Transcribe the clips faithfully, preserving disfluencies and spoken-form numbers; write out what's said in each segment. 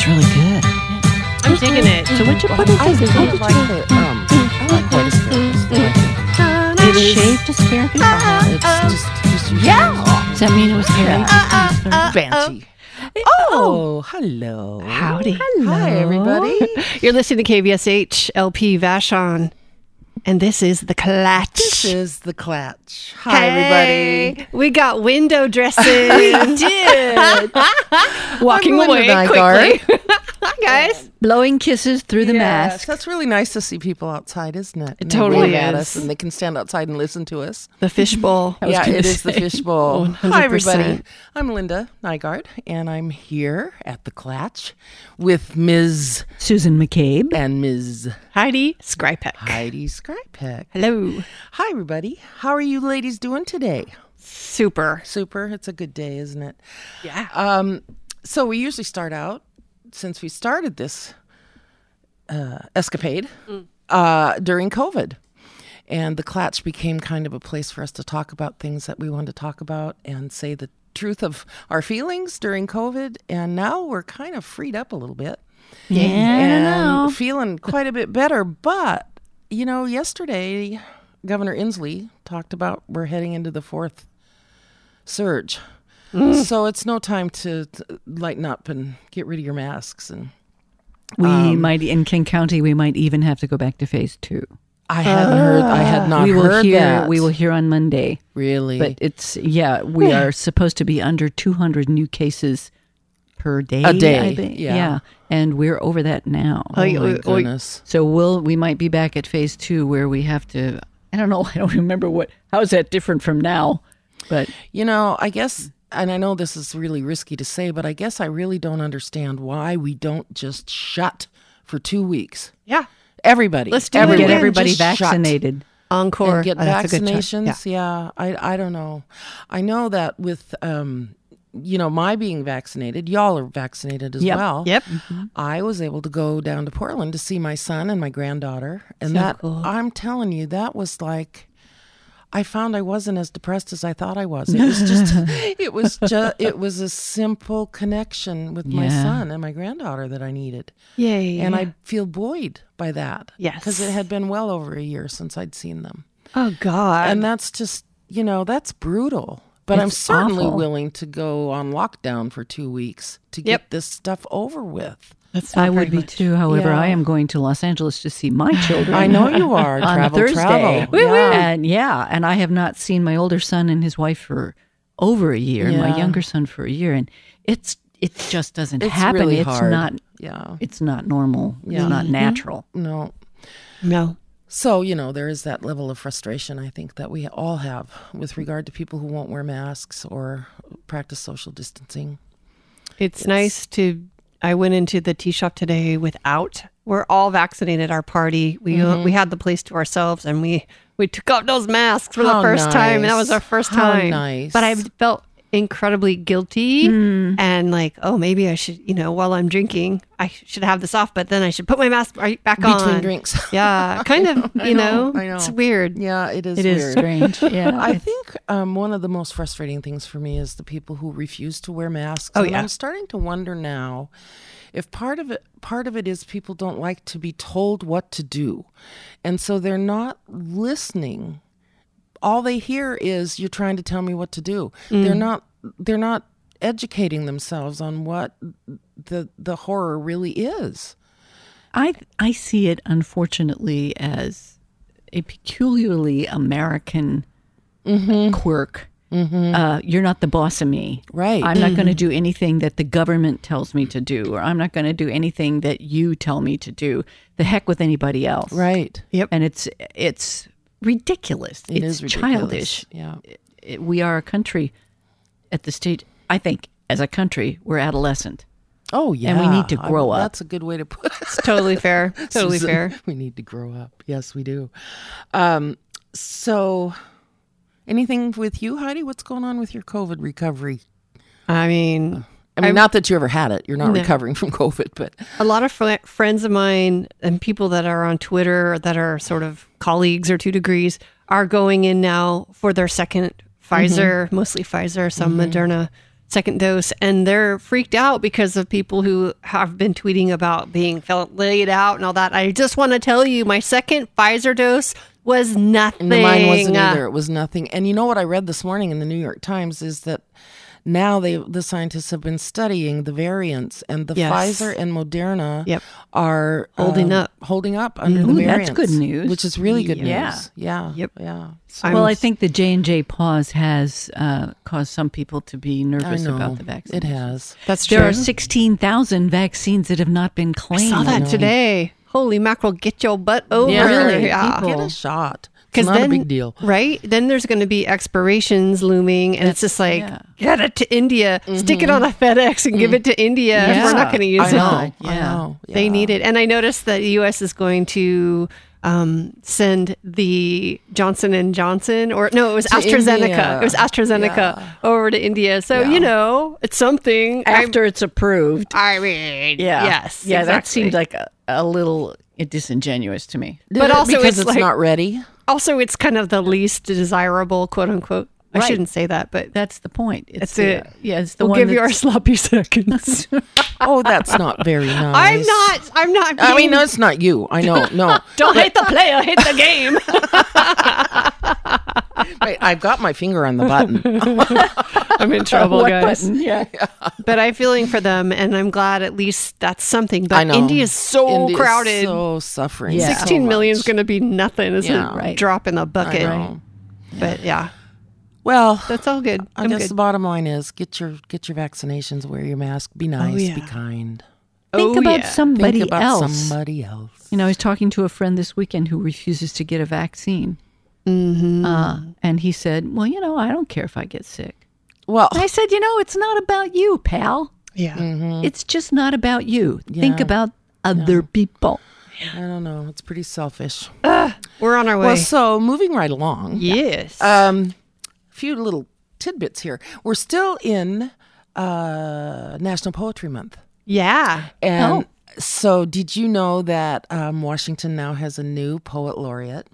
really good. I'm digging it. So what'd you put it I in? kind of like the, um, I like white asparagus. I like it. It is shaved asparagus. It's just, just Yeah. Does that mean it was carrots? Banshee. Oh, hello. Howdy. Hi, everybody. You're listening to K V S H L P Vashon, and this is The Clatch. This is the Clatch. Hi, Hey, everybody. we got window dressing. We did. Walking I'm away Linda quickly. Hi, guys. Blowing kisses through the Yes, mask. that's really nice to see people outside, isn't it? And they totally wave at is. us and they can stand outside and listen to us. The fishbowl. was Yeah, gonna it is the say. fishbowl. one hundred Hi, everybody. percent. I'm Linda Nygaard, and I'm here at the Clatch with Miz Susan McCabe. and Miz Heidi Skrypek. Heidi Skrypek. Hello. Hi, everybody. How are you ladies doing today? Super. Super. It's a good day, isn't it? Yeah. Um, so we usually start out, since we started this uh, escapade uh, during COVID. And the Clatch became kind of a place for us to talk about things that we wanted to talk about and say the truth of our feelings during COVID. And now we're kind of freed up a little bit Yeah, and I know. feeling quite a bit better. But, you know, yesterday, Governor Inslee talked about we're heading into the fourth surge. So it's no time to, to lighten up and get rid of your masks. And We um, might, in King County, we might even have to go back to phase two. I hadn't heard, I had not we will heard hear. that. We will hear on Monday. Really? But it's, yeah, we are supposed to be under two hundred new cases per day. A day, I think. yeah. And we're over that now. oh, Oy, my oy, oy. goodness. So we'll, we might be back at phase two where we have to, I don't know, I don't remember what, how is that different from now? But You know, I guess, and I know this is really risky to say, but I guess I really don't understand why we don't just shut for two weeks. Yeah. Everybody. Let's do it everyone, get again. everybody just shut. vaccinated. Encore. And get Oh, that's a good choice. vaccinations. Yeah. I I don't know. I know that with um, you know, my being vaccinated, y'all are vaccinated as Yep. well. Yep. I was able to go down to Portland to see my son and my granddaughter, and So that cool. I'm telling you, that was like. I found I wasn't as depressed as I thought I was. It was just, it was just, it was a simple connection with my Yeah. son and my granddaughter that I needed. Yay. And I feel buoyed by that. Yes. Because it had been well over a year since I'd seen them. Oh, God. And that's just, you know, that's brutal. But I'm It's certainly awful. willing to go on lockdown for two weeks to get Yep. this stuff over with. That's I not would very be much. too. However, Yeah. I am going to Los Angeles to see my children. I know you are. on travel, Thursday. travel. Woo-woo. Yeah. And yeah, and I have not seen my older son and his wife for over a year, and my Yeah. younger son for a year, and it's it just doesn't It's happen. really it's hard. not. Yeah. It's not normal. Yeah. It's not natural. No. No. So, you know, there is that level of frustration, I think, that we all have with regard to people who won't wear masks or practice social distancing. It's, nice to. I went into the tea shop today without. We're all vaccinated. Our party. We uh, we had the place to ourselves, and we we took off those masks for How the first time, and that was nice. our first How time. nice. But I felt incredibly guilty and like, oh, maybe I should, you know, while I'm drinking, I should have this off, but then I should put my mask right back on Between drinks. Yeah, kind of. I you know, know, I know. it's weird. Yeah, it is It weird. is strange. Yeah, I it's- think um, one of the most frustrating things for me is the people who refuse to wear masks. Oh, and yeah. I'm starting to wonder now if part of it part of it is people don't like to be told what to do. And so they're not listening. All they hear is you're trying to tell me what to do. Mm. They're not they're not educating themselves on what the the horror really is. I I see it unfortunately as a peculiarly American quirk. Uh, you're not the boss of me. Right. I'm not going to do anything that the government tells me to do, or I'm not going to do anything that you tell me to do. The heck with anybody else. Right. Yep. And it's it's ridiculous. It it's is ridiculous. childish. Yeah. It- we are a country at the stage. I think as a country, we're adolescent. Oh yeah. And we need to I- grow up. That's a good way to put it. It's totally fair. Totally Susan, fair. We need to grow up. Yes, we do. Um, so, anything with you, Heidi? What's going on with your COVID recovery? I mean, I mean, I'm- not that you ever had it. You're not No. recovering from COVID, but a lot of fr- friends of mine and people that are on Twitter that are sort of colleagues or two degrees are going in now for their second Pfizer, mostly Pfizer, some Moderna second dose, and they're freaked out because of people who have been tweeting about being felt laid out and all that. I just want to tell you, my second Pfizer dose was nothing. No, mine wasn't either. It was nothing. And you know what I read this morning in the New York Times is that now they the scientists have been studying the variants, and the Yes. Pfizer and Moderna Yep. are Holding um, up. holding up under Ooh, the that's variants. good news. Which is really good Yeah. news. Yeah. Yep. Yeah. So, I'm Well, I think the J and J pause has uh, caused some people to be I nervous know about the vaccine. it has. That's true. There are sixteen thousand vaccines that have not been I claimed. saw that today. Holy mackerel, get your butt over. Yeah, really, Yeah. people- Get a shot. It's 'Cause not then, a big deal. Right? Then there's going to be expirations looming, and it's just like, yeah. get it to India, stick it on a FedEx and give it to India. Yeah. We're not going to use I it. know. I Yeah. know. They Yeah. need it. And I noticed that the U S is going to um, send the Johnson and Johnson, or no, it was To AstraZeneca. India. It was AstraZeneca Yeah. over to India. So, Yeah. you know, it's something. After it's approved. I mean, Yeah. yes. Yeah, that exactly. seems like a, a little disingenuous to me. Did But it also because it's it's like- not ready. Also, it's kind of the least desirable, quote unquote. I Right. shouldn't say that, but That's the point. It's That's the, it. Yeah, it's the we'll one give you our that's- sloppy seconds. Oh, that's not very nice. I'm not. I'm not. I mean, being- no, it's not you. I know. No. Don't hate the player, hate the game. Wait, I've got my finger on the button. I'm in trouble, What guys. button? Yeah. But I'm feeling for them, and I'm glad at least that's something. But I know. India's so India's crowded. so suffering. Yeah. Sixteen so million is much. going to be nothing. It's Yeah. a Right. drop in the I bucket. know. But yeah, Well, that's all good. I I'm guess good. the bottom line is get your get your vaccinations, wear your mask, be nice, yeah. be kind. Think Oh, about yeah. somebody Think about else. somebody else. You know, I was talking to a friend this weekend who refuses to get a vaccine. Mm-hmm. Uh, and he said, well, you know, I don't care if I get sick. Well, And I said, you know, it's not about you, pal. Yeah. It's just not about you. Think Yeah. about other people. I don't know. It's pretty selfish. We're on our way. Well, so moving right along. yes. Um, a few little tidbits here. We're still in uh, National Poetry Month. yeah. And so, did you know that um, Washington now has a new poet laureate?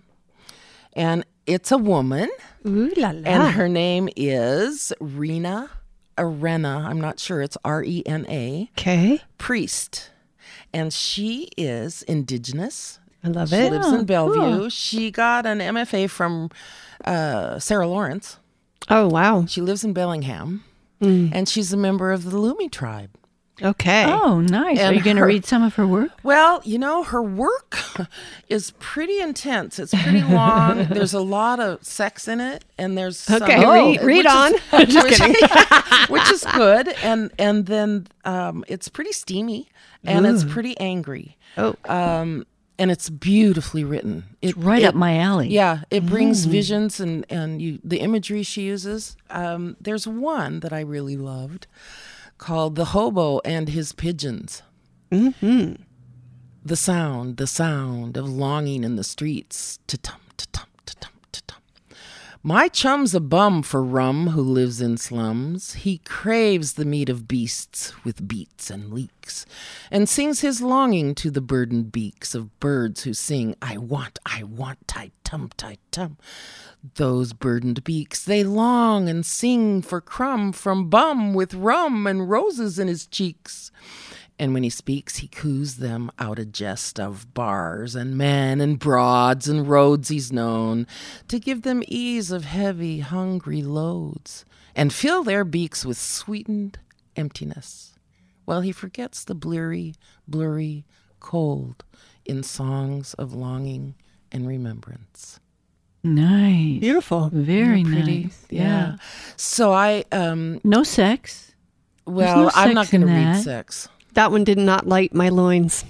And it's a woman, Ooh la la. and her name is Rena Arena. I'm not sure. It's R E N A, Okay. Priest. And she is Indigenous. I love She it. lives in Bellevue. She got an M F A from uh, Sarah Lawrence. Oh, wow. She lives in Bellingham, and she's a member of the Lumi tribe. Okay. Oh, nice. Are And you going to her- read some of her work? Well, you know, her work is pretty intense. It's pretty long. There's a lot of sex in it, and there's some, Okay, read- read which on. Is, just which, kidding. Which is good, and and then um, it's pretty steamy, and it's pretty angry. Oh. Um, and it's beautifully written. It, Right it- up my alley. Yeah, it brings visions and and you the imagery she uses. Um, there's one that I really loved called "The Hobo and His Pigeons." Mm-hmm. The sound, the sound of longing in the streets. Ta-tum, ta-tum, ta-tum, ta-tum. My chum's a bum for rum who lives in slums. He craves the meat of beasts with beats and leeks, and sings his longing to the burdened beaks of birds who sing, I want, I want, tie-tum, tie-tum. Those burdened beaks, they long and sing for crumb from bum with rum and roses in his cheeks. And when he speaks, he coos them out a jest of bars and men and broads and roads he's known, to give them ease of heavy, hungry loads, and fill their beaks with sweetened emptiness, while he forgets the bleary, blurry cold in songs of longing and remembrance. Nice. Beautiful. Very Pretty, nice. Yeah. So I, um, No sex. well, no I'm not sex in going to read that. sex. That one did not light my loins.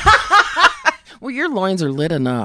Well, your loins are lit enough.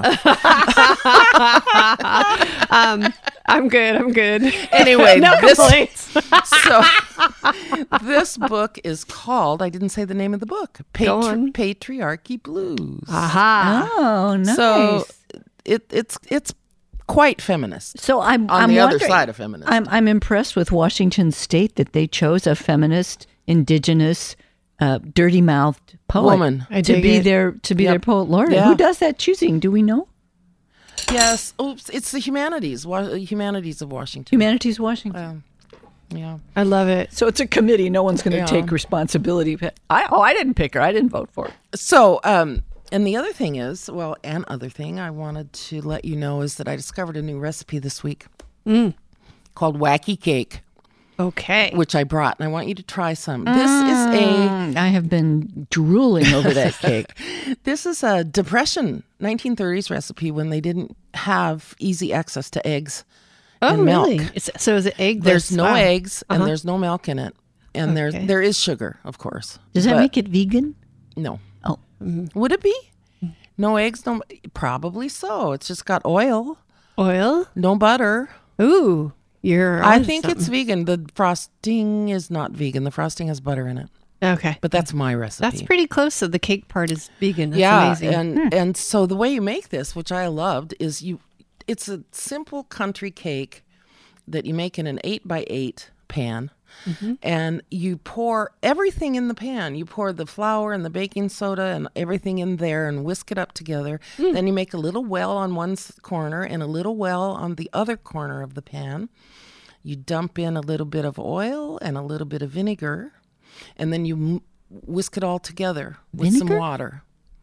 Um, I'm good. I'm good. Anyway, no this, complaints. so this book is called, I didn't say the name of the book, Go Patri- on. Patriarchy Blues. Aha. Oh, nice. So it, it's it's quite feminist. So I'm On I'm the other wondering- side of feminist. I'm I'm impressed with Washington State that they chose a feminist, indigenous, uh, dirty mouthed poet Woman. I to dig be it. their to be Yep. their poet laureate. Yeah. Who does that choosing? Do we know? Yes. Oops. It's the humanities. Wa- Humanities of Washington. Humanities Washington. Um, Yeah. I love it. So it's a committee. No one's going to Yeah. take responsibility. I oh, I didn't pick her. I didn't vote for her. So, um, and the other thing is, well, an other thing I wanted to let you know is that I discovered a new recipe this week called Wacky Cake, Okay. which I brought, and I want you to try some. This is a Mm, I have been drooling over that cake. this is a Depression nineteen thirties recipe when they didn't have easy access to eggs oh, and milk. really? It's, so is it eggless? There's no Wow. eggs and Uh-huh. there's no milk in it, and Okay. there there is sugar, of course. Does that but make it vegan? no? Oh, Would it be? No eggs, no. Probably so. It's just got oil, Oil? no butter. Ooh. You're I onto think something. it's vegan. The frosting is not vegan. The frosting has butter in it. Okay. But that's my recipe. That's pretty close. So the cake part is vegan. That's yeah, amazing. and and so the way you make this, which I loved, is you. It's a simple country cake that you make in an eight by eight pan, Mm-hmm. and you pour everything in the pan. You pour the flour and the baking soda and everything in there, and whisk it up together. Mm. Then you make a little well on one s- corner and a little well on the other corner of the pan. You dump in a little bit of oil and a little bit of vinegar, and then you m- whisk it all together with some Vinegar? water,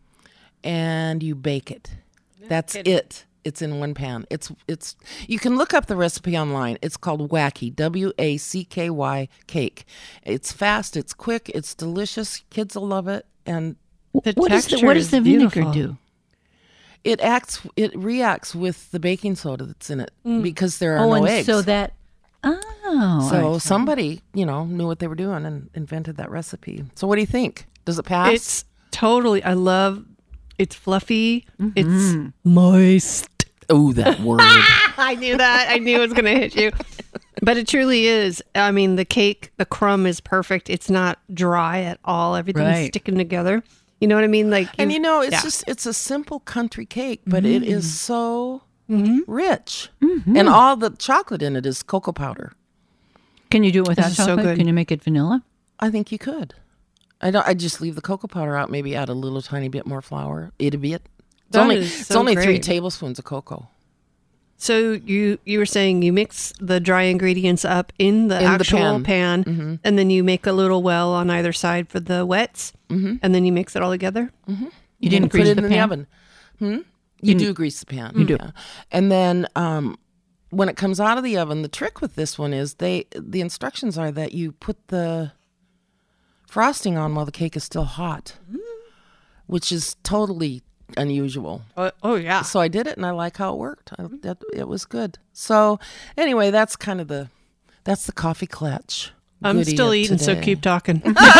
and you bake it. That's it. It's in one pan. It's it's. You can look up the recipe online. It's called Wacky, W A C K Y cake. It's fast. It's quick. It's delicious. Kids will love it, and the what, is the, texture what does is the vinegar beautiful. do? it acts. It reacts with the baking soda that's in it because there are Oh, no and eggs. so that. Oh, So all right. somebody, you know, knew what they were doing and invented that recipe. So what do you think? Does it pass? It's totally, I love, it's fluffy. Mm-hmm. It's moist. oh, that word. I knew that. I knew it was going to hit you. But it truly is. I mean, the cake, the crumb is perfect. It's not dry at all. Everything's Right. sticking together. You know what I mean? Like, And you know, it's yeah. just it's a simple country cake, but it is so Mm-hmm. rich, and all the chocolate in it is cocoa powder. Can you do it without This is so chocolate? good. Can you make it vanilla? I think you could. I don't. I just leave the cocoa powder out. Maybe add a little tiny bit more flour. Itty bit. It's That only is it's so only three great. tablespoons of cocoa. So you you were saying you mix the dry ingredients up in the In the actual pan. pan, Mm-hmm. and then you make a little well on either side for the wets, Mm-hmm. and then you mix it all together. You didn't And grease put it the in pan? the oven. Hmm? You do grease the pan. You do. And then um, when it comes out of the oven, the trick with this one is they the instructions are that you put the frosting on while the cake is still hot, which is totally unusual. Oh, oh yeah. So I did it, and I like how it worked. I, that, it was good. So anyway, that's kind of the that's the coffee clutch. I'm goodie still of eating, so today. keep talking.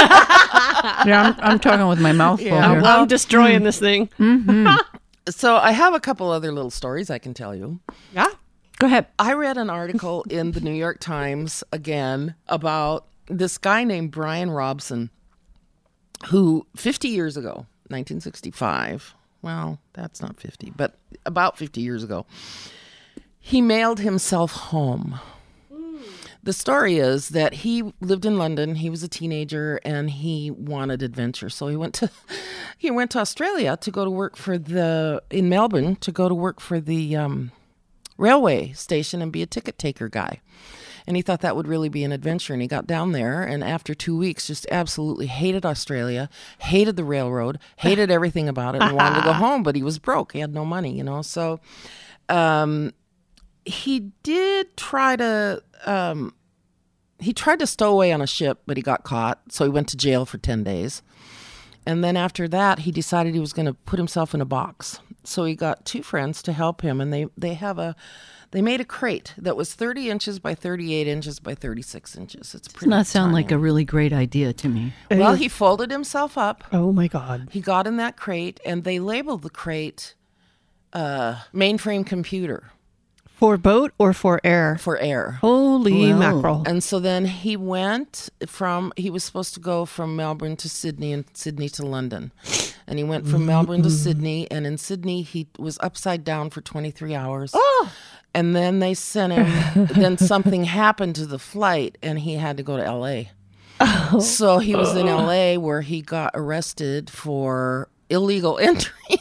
Yeah, I'm, I'm talking with my mouth full I'm, here. I'm destroying this thing. So I have a couple other little stories I can tell you. Yeah. Go ahead. I read an article in the New York Times again about this guy named Brian Robson, who fifty years ago, nineteen sixty-five, well, that's not fifty, but about fifty years ago, he mailed himself home. The story is that he lived in London. He was a teenager and he wanted adventure. So he went to he went to Australia to go to work for the in Melbourne to go to work for the um, railway station and be a ticket taker guy. And he thought that would really be an adventure. And he got down there and after two weeks just absolutely hated Australia, hated the railroad, hated everything about it, and wanted to go home. But he was broke. He had no money, you know. So um, he did try to um, he tried to stow away on a ship, but he got caught. So he went to jail for ten days. And then after that, he decided he was going to put himself in a box. So he got two friends to help him, and they, they have a they made a crate that was thirty inches by thirty-eight inches by thirty-six inches. It's Does pretty not sound tiny. like a really great idea to me. Well, he folded himself up. Oh my God. He got in that crate, and they labeled the crate uh, mainframe computer For boat or for air? for air. Holy Wow. mackerel. And so then he went from, he was supposed to go from Melbourne to Sydney and Sydney to London. And he went from Melbourne to Sydney. And in Sydney, he was upside down for twenty-three hours. Oh. And then they sent him, then something happened to the flight and he had to go to L A. Oh. So he was in L A where he got arrested for illegal entry.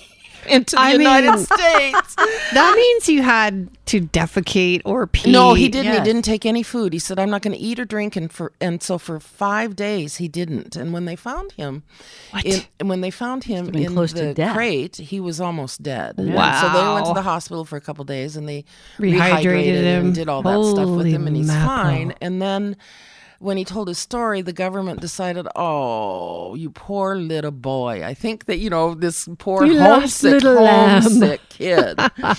into the I United mean- States. That means you had to defecate or pee. No, he didn't. Yes. He didn't take any food. He said, "I'm not going to eat or drink." And for and so for five days he didn't. And when they found him, What? in, and when they found him been in close to the death. crate, he was almost dead. And Wow. so they went to the hospital for a couple days, and they Rehydrated rehydrated him. and did all that stuff with Holy him, and he's mackerel. fine. And then, when he told his story, the government decided, "Oh, you poor little boy. I think that, you know, this poor You lost homesick, little lamb." homesick kid."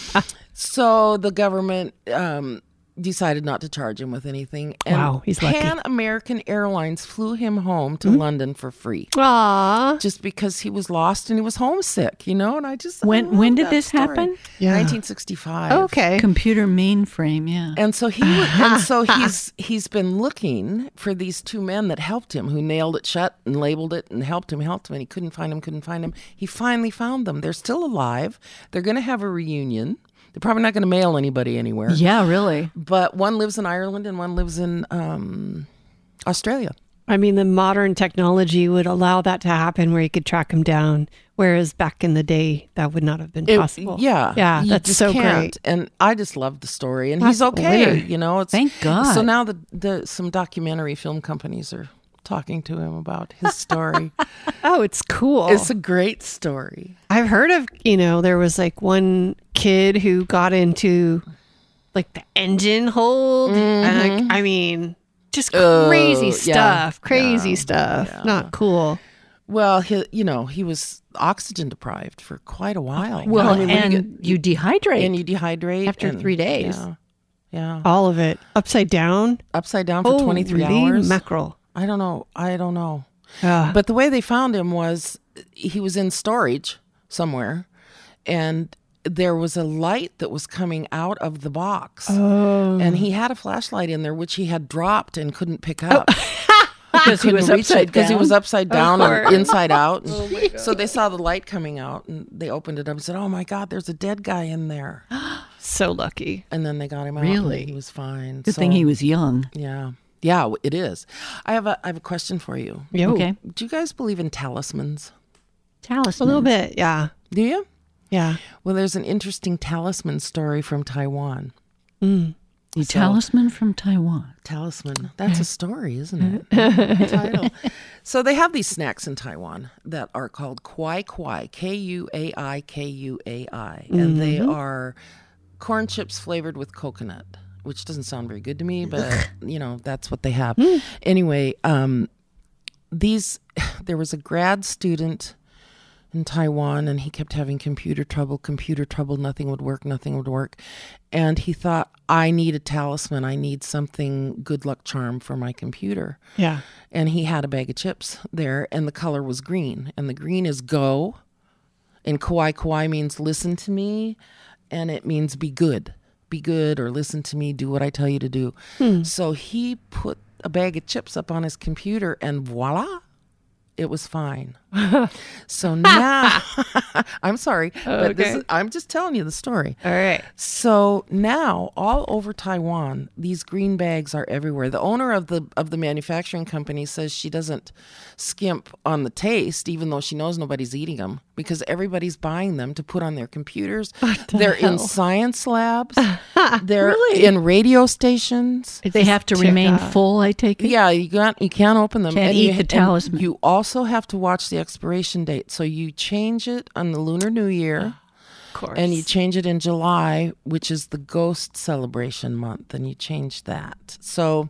So the government um, decided not to charge him with anything. And Wow, he's lucky. Pan American Airlines flew him home to London for free. Aw. Just because he was lost and he was homesick, you know? And I just I When- love when did that this story. happen? Yeah. nineteen sixty-five. Okay. Computer mainframe, yeah. And so he was, and so he's he's been looking for these two men that helped him, who nailed it shut and labeled it and helped him, helped him, and he couldn't find him, couldn't find him. He finally found them. They're still alive. They're going to have a reunion. They're probably not going to mail anybody anywhere. Yeah, really. But one lives in Ireland and one lives in um, Australia. I mean, the modern technology would allow that to happen where you could track him down, whereas back in the day, that would not have been It- possible. yeah, Yeah, you that's just so can't. great. And I just love the story, and That's he's a okay. winner. You know, it's Thank God. So now the the some documentary film companies are talking to him about his story. Oh, it's cool. It's a great story. I've heard of, you know, there was like one kid who got into like the engine hold. And like, I mean, just Oh, crazy yeah, stuff, crazy yeah, stuff. yeah. Not cool. Well, he, you know, he was oxygen deprived for quite a while. Well, I mean, when and you you, get- dehydrate. and you dehydrate After and- three days. Yeah, yeah. All of it. Upside down. Upside down for twenty-three Holy hours. mackerel. I don't know. I don't know. Ah. But the way they found him was he was in storage somewhere, and there was a light that was coming out of the box. Oh. And he had a flashlight in there, which he had dropped and couldn't pick up. because he was upside because he down. was upside down and course. inside out. And so they saw the light coming out, and they opened it up and said, "Oh my God, there's a dead guy in there." So lucky. And then they got him out. Really? And he was fine. Good So, thing he was young. Yeah, yeah, it is. I have a I have a question for you. Yo. Okay. Do you guys believe in talismans? Talisman. A little bit. Yeah. Do you? Yeah. Well, there's an interesting talisman story from Taiwan. The talisman from Taiwan. Talisman. That's a story, isn't it? Title. So they have these snacks in Taiwan that are called Kwai Kwai, K U A I K U A I. And they are corn chips flavored with coconut, which doesn't sound very good to me, but, you know, that's what they have. Anyway, um, these, there was a grad student in Taiwan, and he kept having computer trouble, computer trouble, nothing would work, nothing would work. And he thought, I need a talisman. I need something good luck charm for my computer. Yeah. And he had a bag of chips there, and the color was green. And the green is go, and Kwai Kwai means listen to me, and it means be good. Be good, or listen to me, do what I tell you to do. So he put a bag of chips up on his computer, and voila, it was fine. So now, I'm sorry, but this Okay. is, I'm just telling you the story. All right. So now, all over Taiwan, these green bags are everywhere. The owner of the of the manufacturing company says she doesn't skimp on the taste, even though she knows nobody's eating them, because everybody's buying them to put on their computers. the They're in hell? science labs. They're in radio stations. They have to Check remain out. full, I take it? Yeah, you can't you can't open them. Can't and eat you, the and talisman. You also have to watch the expiration date. So you change it on the Lunar New Year. Of course. And you change it in July, which is the ghost celebration month, and you change that. So,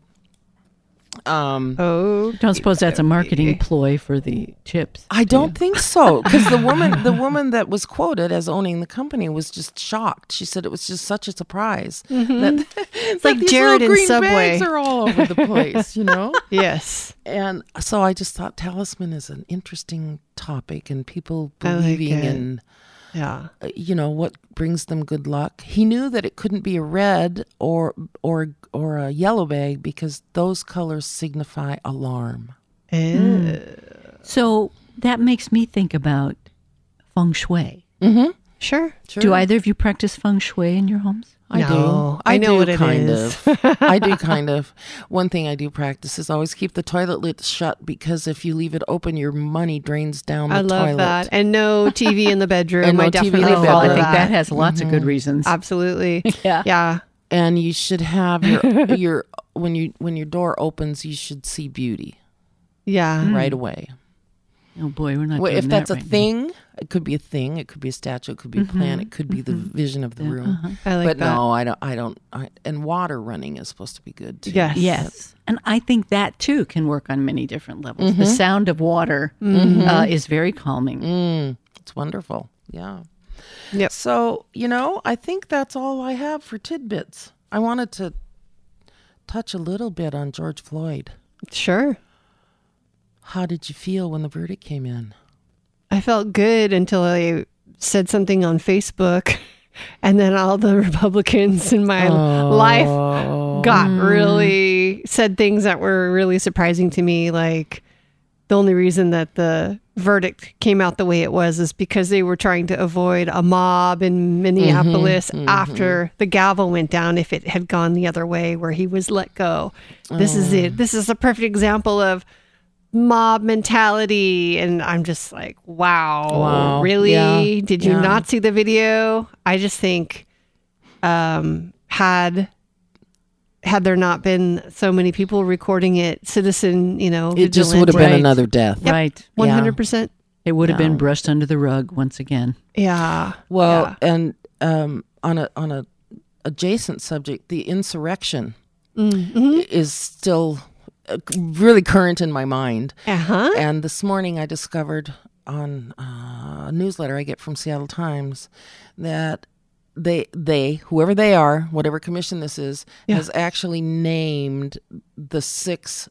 um, Oh. Don't suppose that's a marketing ploy for the chips. I don't think so, because the woman, the woman that was quoted as owning the company, was just shocked. She said it was just such a surprise that it's like Jared in green Subway. bags are all over the place, you know. Yes. And so I just thought talisman is an interesting topic, and people I like believing it. in. Yeah. uh, you know, what brings them good luck. He knew that it couldn't be a red or or or a yellow bag, because those colors signify alarm. Eh. So that makes me think about feng shui. Sure. Sure. Do either of you practice feng shui in your homes? I No, do. I know do what it kind is. of. I do kind of. One thing I do practice is always keep the toilet lid shut, because if you leave it open, your money drains down the I love toilet. that. And no T V in the bedroom. And no I T V in definitely the Oh, follow I bedroom. think that that. has lots of good reasons. Absolutely. Yeah. Yeah. And you should have your your when you when your door opens, you should see beauty Yeah. right away. Oh boy, we're not Well, doing if that's that a right now. thing, it could be a thing. It could be a statue. It could be a plant. It could be the vision of the room. I like but that. no, I don't. I don't. I, and water running is supposed to be good too. Yes. Yes. And I think that too can work on many different levels. The sound of water uh, is very calming. Mm, it's wonderful. Yeah. Yep. So, you know, I think that's all I have for tidbits. I wanted to touch a little bit on George Floyd. Sure. How did you feel when the verdict came in? I felt good until I said something on Facebook, and then all the Republicans in my life got really said things that were really surprising to me. Like, the only reason that the verdict came out the way it was is because they were trying to avoid a mob in Minneapolis after the gavel went down, if it had gone the other way where he was let go. This is it. This is a perfect example of mob mentality. And I'm just like, wow, Wow. really? Yeah. Did you Yeah. not see the video? I just think um, had had there not been so many people recording it, citizen, you know, It just would have been Right. another death. Right. one hundred percent. It would have Yeah. been brushed under the rug once again. Yeah. Well, and um, on a on a adjacent subject, the insurrection is still uh, really current in my mind. Uh huh. And this morning I discovered on uh, a newsletter I get from Seattle Times that they, they whoever they are, whatever commission this is, Yeah. has actually named the six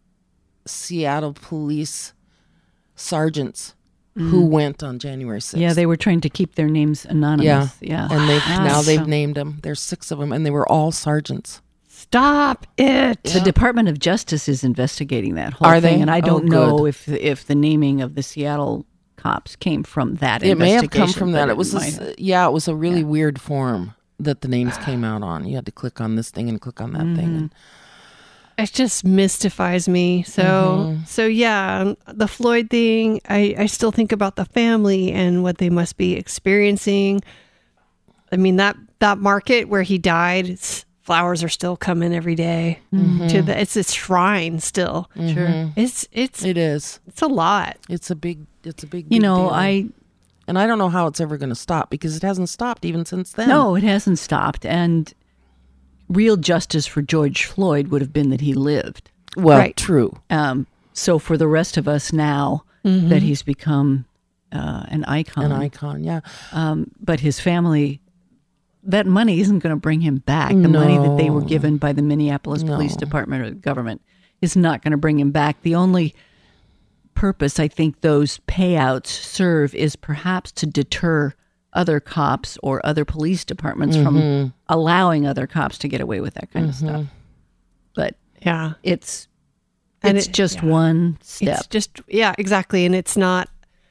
Seattle police sergeants who went on January sixth. Yeah, they were trying to keep their names yeah, anonymous. Yeah. and they've Ah, now they've so- named them. There's six of them, and they were all sergeants. Stop it. The Department of Justice is investigating that whole Are thing, they? and I Oh, don't know good. if if the naming of the Seattle cops came from that. It may have come investigation, from that. but It was, a might s have. yeah, it was a really weird form that the names came out on. You had to click on this thing and click on that Mm-hmm. thing. And It just mystifies me. So, so yeah, the Floyd thing, I, I still think about the family and what they must be experiencing. I mean, that, that market where he died, it's, flowers are still coming every day to the, it's a shrine still. Sure. It's, it's, it is. it's a lot. It's a big. It's a big. You big know, deal. I and I don't know how it's ever going to stop, because it hasn't stopped even since then. no, it hasn't stopped, and real justice for George Floyd would have been that he lived. Well, Right. true. Um, so for the rest of us now that he's become uh, an icon, An icon. Yeah. um, but his family, that money isn't going to bring him back. The money that they were No. given by the Minneapolis Police No. Department or the government is not going to bring him back. The only purpose I think those payouts serve is perhaps to deter other cops or other police departments Mm-hmm. from allowing other cops to get away with that kind of stuff. But Yeah. it's And it's it- just yeah. one step. It's just, yeah, exactly. And it's not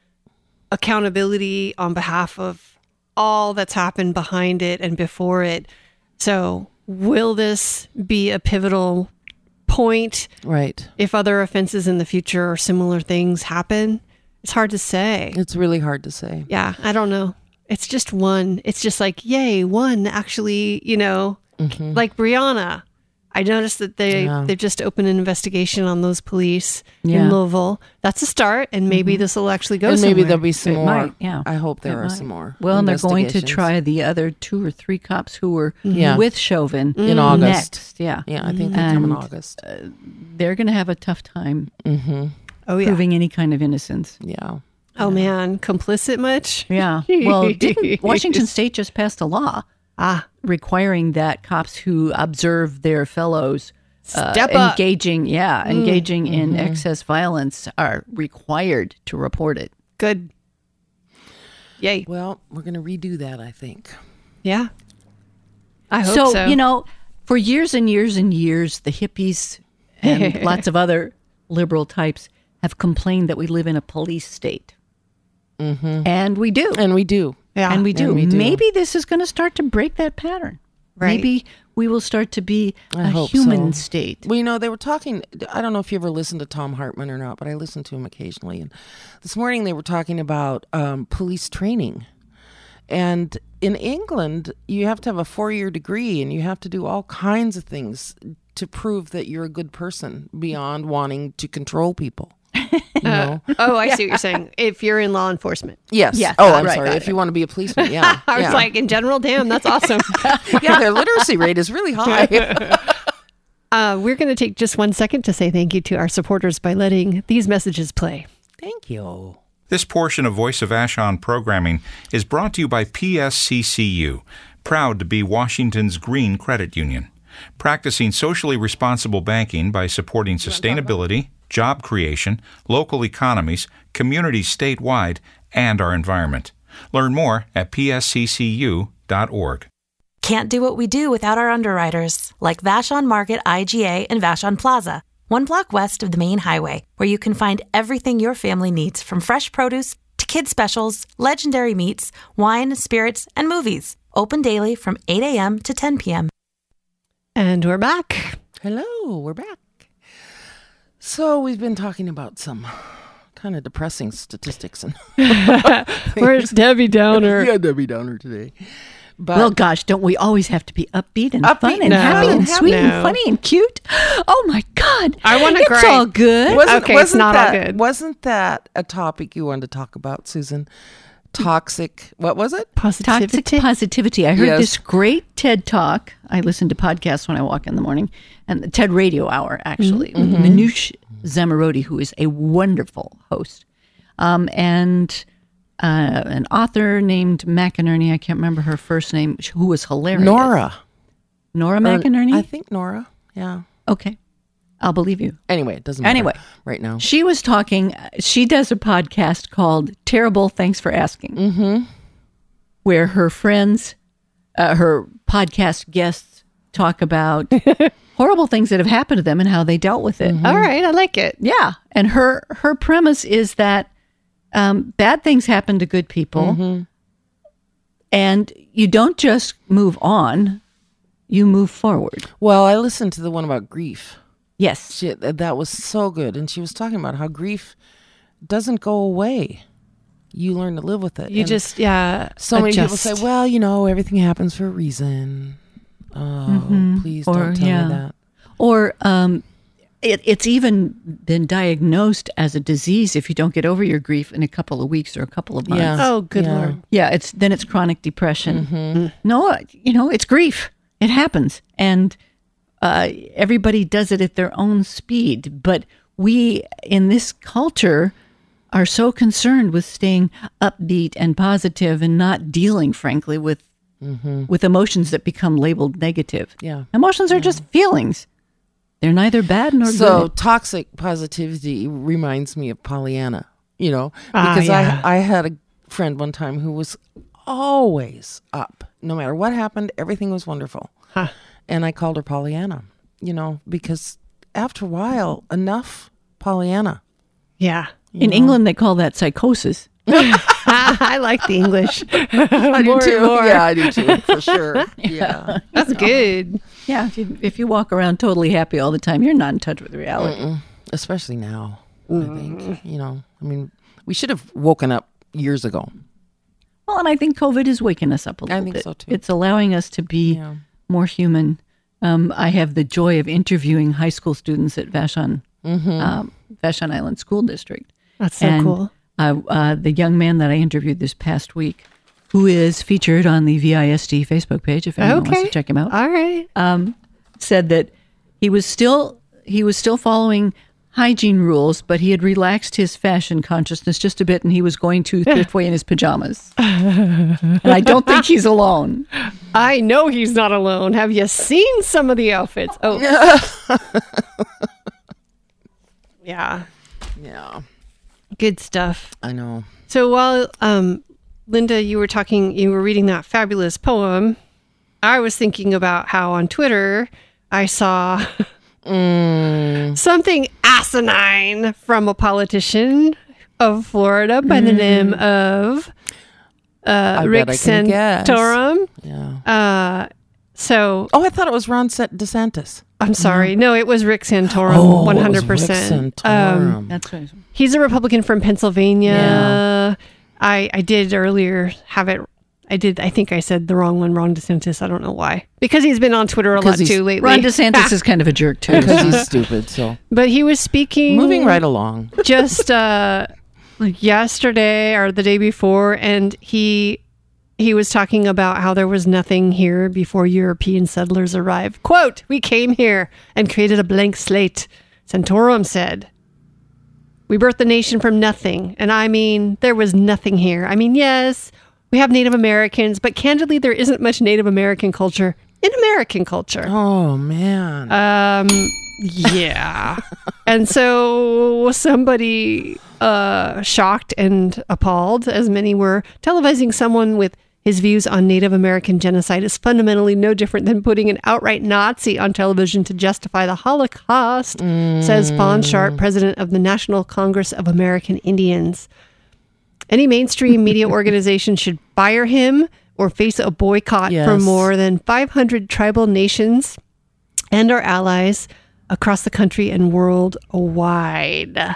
accountability on behalf of all that's happened behind it and before it. So, will this be a pivotal point Right. if other offenses in the future or similar things happen? It's hard to say. It's really hard to say. Yeah, I don't know. It's just one. It's just like, yay, one actually, you know, like Brianna. I noticed that they Yeah. they've just opened an investigation on those police Yeah. in Louisville. That's a start, and maybe this will actually go And maybe somewhere. there'll be some It more. might, yeah. I hope there It are might. some more. Well, and they're going to investigations. try the other two or three cops who were Yeah. with Chauvin In August. next. Yeah. Yeah, I think they come in And, August. They're going to have a tough time Mm-hmm. oh yeah. proving any kind of innocence. Yeah. Oh man, complicit much? Yeah. Well, didn't Washington State just passed a law Ah, requiring that cops who observe their fellows uh, Step up. engaging, yeah, engaging in excess violence are required to report it. good. Yay. Well, we're going to redo that, I think. Yeah. I hope so, so. you know, for years and years and years, the hippies and lots of other liberal types have complained that we live in a police state. Mm-hmm. And we do. And we do. yeah. and we do. and we do. Maybe this is going to start to break that pattern. Right. Maybe we will start to be I a hope human so. state. Well, you know, they were talking, I don't know if you ever listened to Tom Hartman or not, but I listen to him occasionally. And this morning they were talking about um, police training. And in England, you have to have a four-year degree and you have to do all kinds of things to prove that you're a good person beyond wanting to control people. You know? Uh, oh, I see what you're saying. If you're in law enforcement. Yes. Yes. Oh, I'm Right, sorry. got If it. you want to be a policeman, yeah. I was yeah. like, in general, damn, that's awesome. yeah, their literacy rate is really high. uh, we're going to take just one second to say thank you to our supporters by letting these messages play. Thank you. This portion of Voice of Vashon programming is brought to you by P S C C U, proud to be Washington's green credit union, practicing socially responsible banking by supporting sustainability, job creation, local economies, communities statewide, and our environment. Learn more at p s c c u dot org. Can't do what we do without our underwriters, like Vashon Market I G A and Vashon Plaza, one block west of the main highway, where you can find everything your family needs, from fresh produce to kid specials, legendary meats, wine, spirits, and movies. Open daily from eight a.m. to ten p.m. And we're back. Hello, we're back. So we've been talking about some kind of depressing statistics. And Where's Debbie Downer? yeah, Debbie Downer today. But Well, gosh, don't we always have to be upbeat and Upbeat fun and and happy fun and and sweet happy. and funny and cute? Oh, my God. I wanna It's cry. all good. wasn't, Okay, it's wasn't not all that, good. Wasn't that a topic you wanted to talk about, Susan? Toxic, what was it? Positivity. Toxic positivity. I heard Yes. this great TED Talk. I listen to podcasts when I walk in the morning, and the TED Radio Hour, actually, with Manoush Zomorodi, who is a wonderful host, um, and uh, an author named McInerney. I can't remember her first name, who was hilarious. Nora. Nora Or- McInerney? I think Nora. Yeah. Okay. I'll believe you. Anyway, it doesn't matter Anyway. right now. She was talking, she does a podcast called Terrible Thanks for Asking, mm-hmm. where her friends, uh, her podcast guests talk about horrible things that have happened to them and how they dealt with it. All right, I like it. Yeah. And her, her premise is that um, bad things happen to good people, and you don't just move on, you move forward. Well, I listened to the one about grief. Yes. She, that was so good. And she was talking about how grief doesn't go away. You learn to live with it. You And just, yeah. so many people adjust. say, well, you know, everything happens for a reason. Oh, please Or, don't tell yeah. me that. Or um, it, it's even been diagnosed as a disease if you don't get over your grief in a couple of weeks or a couple of months. Yeah. Oh, good Yeah. Lord. Yeah, it's then it's chronic depression. Mm-hmm. No, you know, it's grief. It happens, and uh, everybody does it at their own speed. But we in this culture are so concerned with staying upbeat and positive and not dealing, frankly, with with emotions that become labeled negative. Mm-hmm. Yeah. Emotions are just feelings. They're neither bad nor So good. toxic positivity reminds me of Pollyanna, you know, Ah, because yeah. I I had a friend one time who was always up. No matter what happened, everything was wonderful. Huh. And I called her Pollyanna, you know, because after a while, enough Pollyanna. Yeah. In England, they call that psychosis. I like the English. I More do and too. more. Yeah, I do too, for sure. Yeah. That's good. Yeah, if you, if you walk around totally happy all the time, you're not in touch with reality. Mm-mm. Especially now, I think. You know, I mean, we should have woken up years ago. Well, and I think COVID is waking us up a little I think bit. so, too. It's allowing us to be Yeah. more human. Um, I have the joy of interviewing high school students at Vashon, um, Vashon Island School District. That's so and, cool. Uh, uh, the young man that I interviewed this past week, who is featured on the V I S D Facebook page, if anyone wants Okay. to check him out, All right. um, said that he was still he was still following hygiene rules, but he had relaxed his fashion consciousness just a bit, and he was going to Thriftway in his pajamas. And I don't think he's alone. I know he's not alone. Have you seen some of the outfits? Oh. Yeah. Yeah, Good stuff. I know. So while um, Linda, you were talking, you were reading that fabulous poem, I was thinking about how on Twitter I saw Mm. something asinine from a politician of Florida by the name of uh, I Rick bet I can guess. Santorum. Yeah. Uh, So, Oh, I thought it was Ron Sa- DeSantis. I'm sorry. No, it was Rick Santorum, Oh, one it was hundred Rick percent. Santorum. That's right. He's a Republican from Pennsylvania. Yeah. I, I did earlier have it. I did. I think I said the wrong one, Ron DeSantis. I don't know why. Because he's been on Twitter a lot Because he's- too lately. Ron DeSantis is kind of a jerk too. Because he's stupid. So But he was speaking. moving right along. just uh, like yesterday or the day before, and he he was talking about how there was nothing here before European settlers arrived. Quote, "We came here and created a blank slate," Santorum said. "We birthed the nation from nothing. And I mean, there was nothing here. I mean, yes, we have Native Americans, but candidly, there isn't much Native American culture in American culture." Oh man. Um, yeah. And so somebody uh, shocked and appalled, as many were, televising someone with his views on Native American genocide is fundamentally no different than putting an outright Nazi on television to justify the Holocaust, mm. says Fawn Sharp, president of the National Congress of American Indians. Any mainstream media organization should fire him or face a boycott Yes. from more than five hundred tribal nations and our allies across the country and worldwide.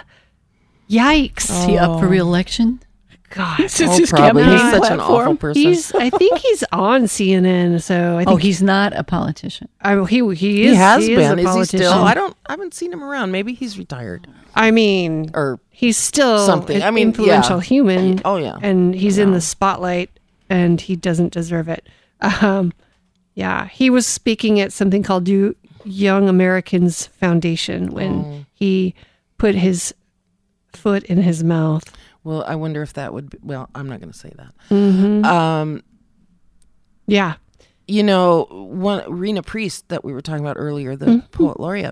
Yikes. Is he up for re-election? God. It's oh, his probably. campaign He's such an platform. awful person. He's I think he's on C N N, so I think Oh, he's not a politician. I, he he he is has he been. Is, a Is, he politician. still? I don't. I haven't seen him around. Maybe he's retired I mean, or he's still something. an I mean, influential yeah. human. Oh, yeah. and he's in Yeah. the spotlight, and he doesn't deserve it. Um, yeah, he was speaking at something called U- Young Americans Foundation when Oh. he put his foot in his mouth. Well, I wonder if that would be, well, I'm not going to say that. Mm-hmm. Um, Yeah, you know, one Rena Priest that we were talking about earlier, the Mm-hmm. poet laureate,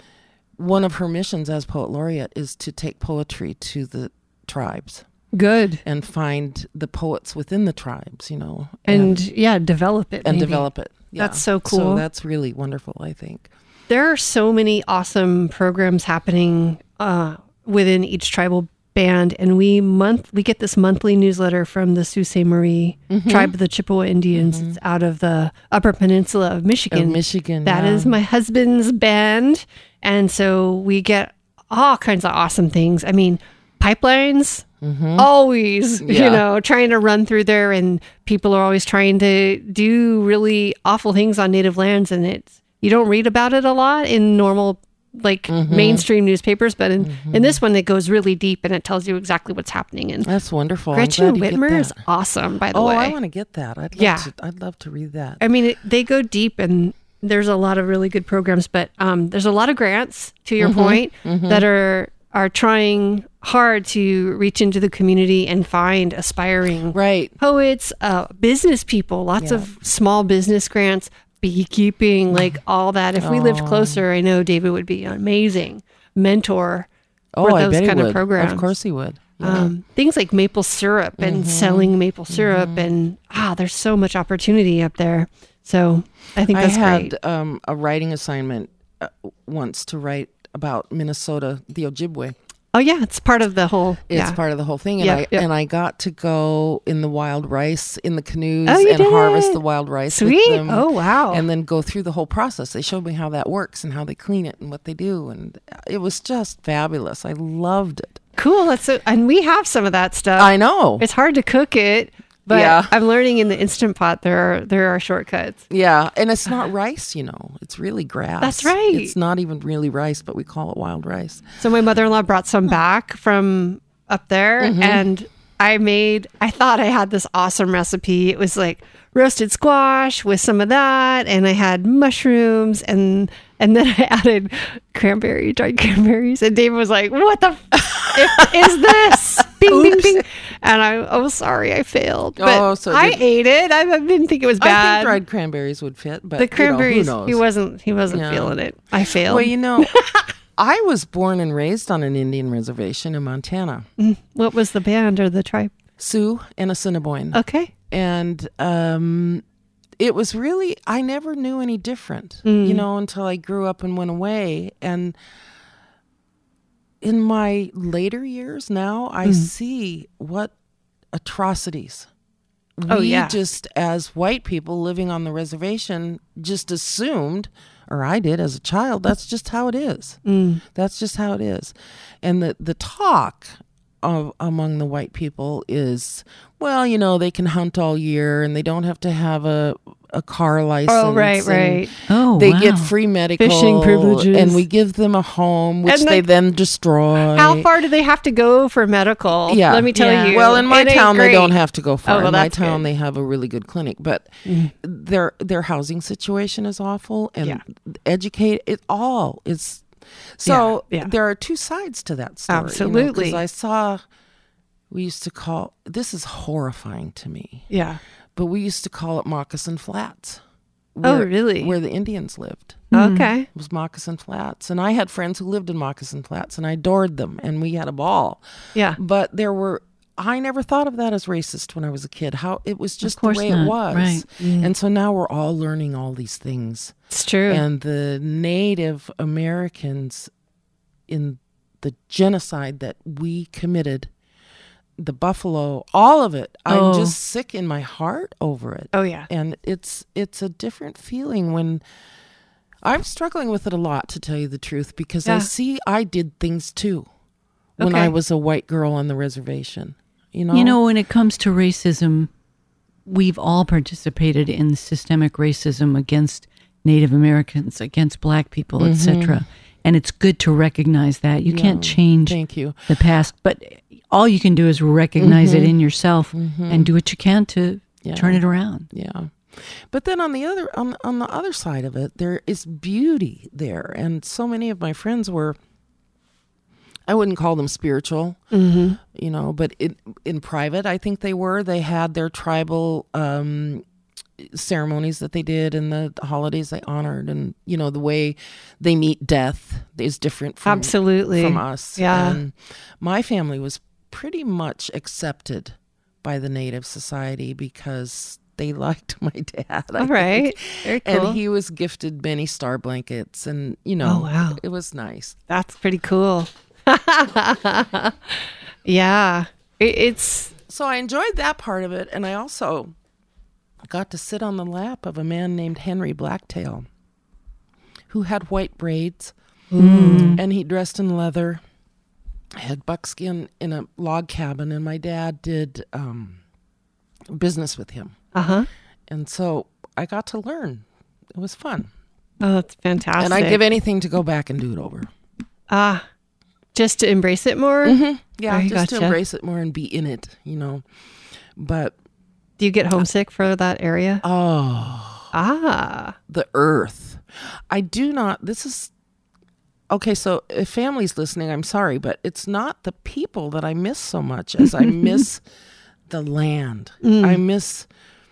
one of her missions as poet laureate is to take poetry to the tribes good. and find the poets within the tribes, you know, And, yeah, develop it. and maybe. develop it. Yeah. That's so cool. So that's really wonderful, I think. There are so many awesome programs happening uh, within each tribal band, and we month we get this monthly newsletter from the Sault Ste. Marie Mm-hmm. tribe of the Chippewa Indians. It's out of the Upper Peninsula of Michigan. Of Michigan. That yeah. is my husband's band, and so we get all kinds of awesome things. I mean, pipelines. Always, Mm-hmm. Yeah. you know, trying to run through there, and people are always trying to do really awful things on native lands, and it's you don't read about it a lot in normal like Mm-hmm. mainstream newspapers, but in, in this one it goes really deep and it tells you exactly what's happening. And That's wonderful. I'm Gretchen glad you get Whitmer is that. awesome, by the Oh, way. I want to get that. I'd love Yeah. to, I'd love to read that. I mean, it, they go deep, and there's a lot of really good programs, but um, there's a lot of grants, to your point, that are are trying hard to reach into the community and find aspiring Right. poets, uh, business people, lots Yeah. of small business grants, beekeeping, like all that. If we lived closer, I know David would be an amazing mentor Oh, for I those bet he kind would. of programs. Of course he would. Yeah. Um, things like maple syrup and selling maple syrup, and ah, there's so much opportunity up there. So I think I that's had great. um, a writing assignment uh, once to write about Minnesota, the Ojibwe. Oh yeah, it's part of the whole. It's yeah. part of the whole thing, and Yep, I yep. and I got to go in the wild rice in the canoes Oh, you and did? harvest the wild rice. Sweet. With them, Oh, wow. And then go through the whole process. They showed me how that works and how they clean it and what they do, and it was just fabulous. I loved it. Cool. That's so, and we have some of that stuff. I know. It's hard to cook it, but Yeah. I'm learning in the Instant Pot there are there are shortcuts. Yeah, and it's not rice, you know. It's really grass. That's right. It's not even really rice, but we call it wild rice. So my mother-in-law brought some back from up there, Mm-hmm. and I made. I thought I had this awesome recipe. It was like roasted squash with some of that, and I had mushrooms, and and then I added cranberry, dried cranberries. And David was like, "What the f- is this?" Bing, bing, bing. And I, oh, sorry, I failed. But Oh, so I did- ate it. I didn't think it was I bad. think dried cranberries would fit, but the cranberries, you know, who he knows? wasn't. He wasn't Yeah. feeling it. I failed. Well, you know, I was born and raised on an Indian reservation in Montana, What was the band or the tribe? Sioux and Assiniboine. Okay. And um, it was really, I never knew any different, you know, until I grew up and went away. And in my later years now, I see what atrocities we Oh, yeah. just, as white people living on the reservation, just assumed, or I did as a child, that's just how it is. Mm. That's just how it is. And the, the talk of, among the white people is, well, you know, they can hunt all year and they don't have to have a, a car license. Oh, right, and right. Oh, They wow. get free medical. Fishing privileges. And we give them a home, which And, they like, then destroy. How far do they have to go for medical? Yeah. Let me tell Yeah. you. Well, in my it ain't town, they great. don't have to go far. Oh, well, in my that's town, good. they have a really good clinic, but their their housing situation is awful, and Yeah. educate it all is. So Yeah, yeah. there are two sides to that story. Absolutely. Because I saw, we used to call, this is horrifying to me, Yeah. but we used to call it Moccasin Flats. Oh, where- really? Where the Indians lived. Okay. It was Moccasin Flats. And I had friends who lived in Moccasin Flats, and I adored them, and we had a ball. Yeah. But there were, I never thought of that as racist when I was a kid. How it was just the course way not. it was. Right. And so now we're all learning all these things. It's true. And the Native Americans in the genocide that we committed, the buffalo, all of it, Oh. I'm just sick in my heart over it. oh, yeah. And it's it's a different feeling when I'm struggling with it a lot, to tell you the truth, because I Yeah. see I did things too when Okay. I was a white girl on the reservation. You know, You know, when it comes to racism, we've all participated in systemic racism against Native Americans, against Black people, et cetera. And it's good to recognize that. You can't change Thank you. the past, but all you can do is recognize it in yourself and do what you can to Yeah. turn it around. Yeah. But then on the other on on the other side of it, there is beauty there, and so many of my friends were, I wouldn't call them spiritual, Mm-hmm. you know, but in in private, I think they were. They had their tribal um, ceremonies that they did, and the holidays they honored, and you know the way they meet death is different from Absolutely. from us. Yeah. And my family was pretty much accepted by the Native Society because they liked my dad. I All right. think. Very cool. And he was gifted many star blankets, and you know, Oh, wow. it was nice. That's pretty cool. Yeah. It, it's, So I enjoyed that part of it, and I also got to sit on the lap of a man named Henry Blacktail, who had white braids, and he dressed in leather, had buckskin in a log cabin, and my dad did um, business with him. uh huh. And so I got to learn. It was fun. Oh, that's fantastic. And I'd give anything to go back and do it over. Ah, just to embrace it more? Yeah, I just to gotcha. embrace it more and be in it, you know. But, Do you get homesick for that area? oh, Ah. the earth. I do not, this is, okay, so if family's listening, I'm sorry, but it's not the people that I miss so much as I miss the land. I miss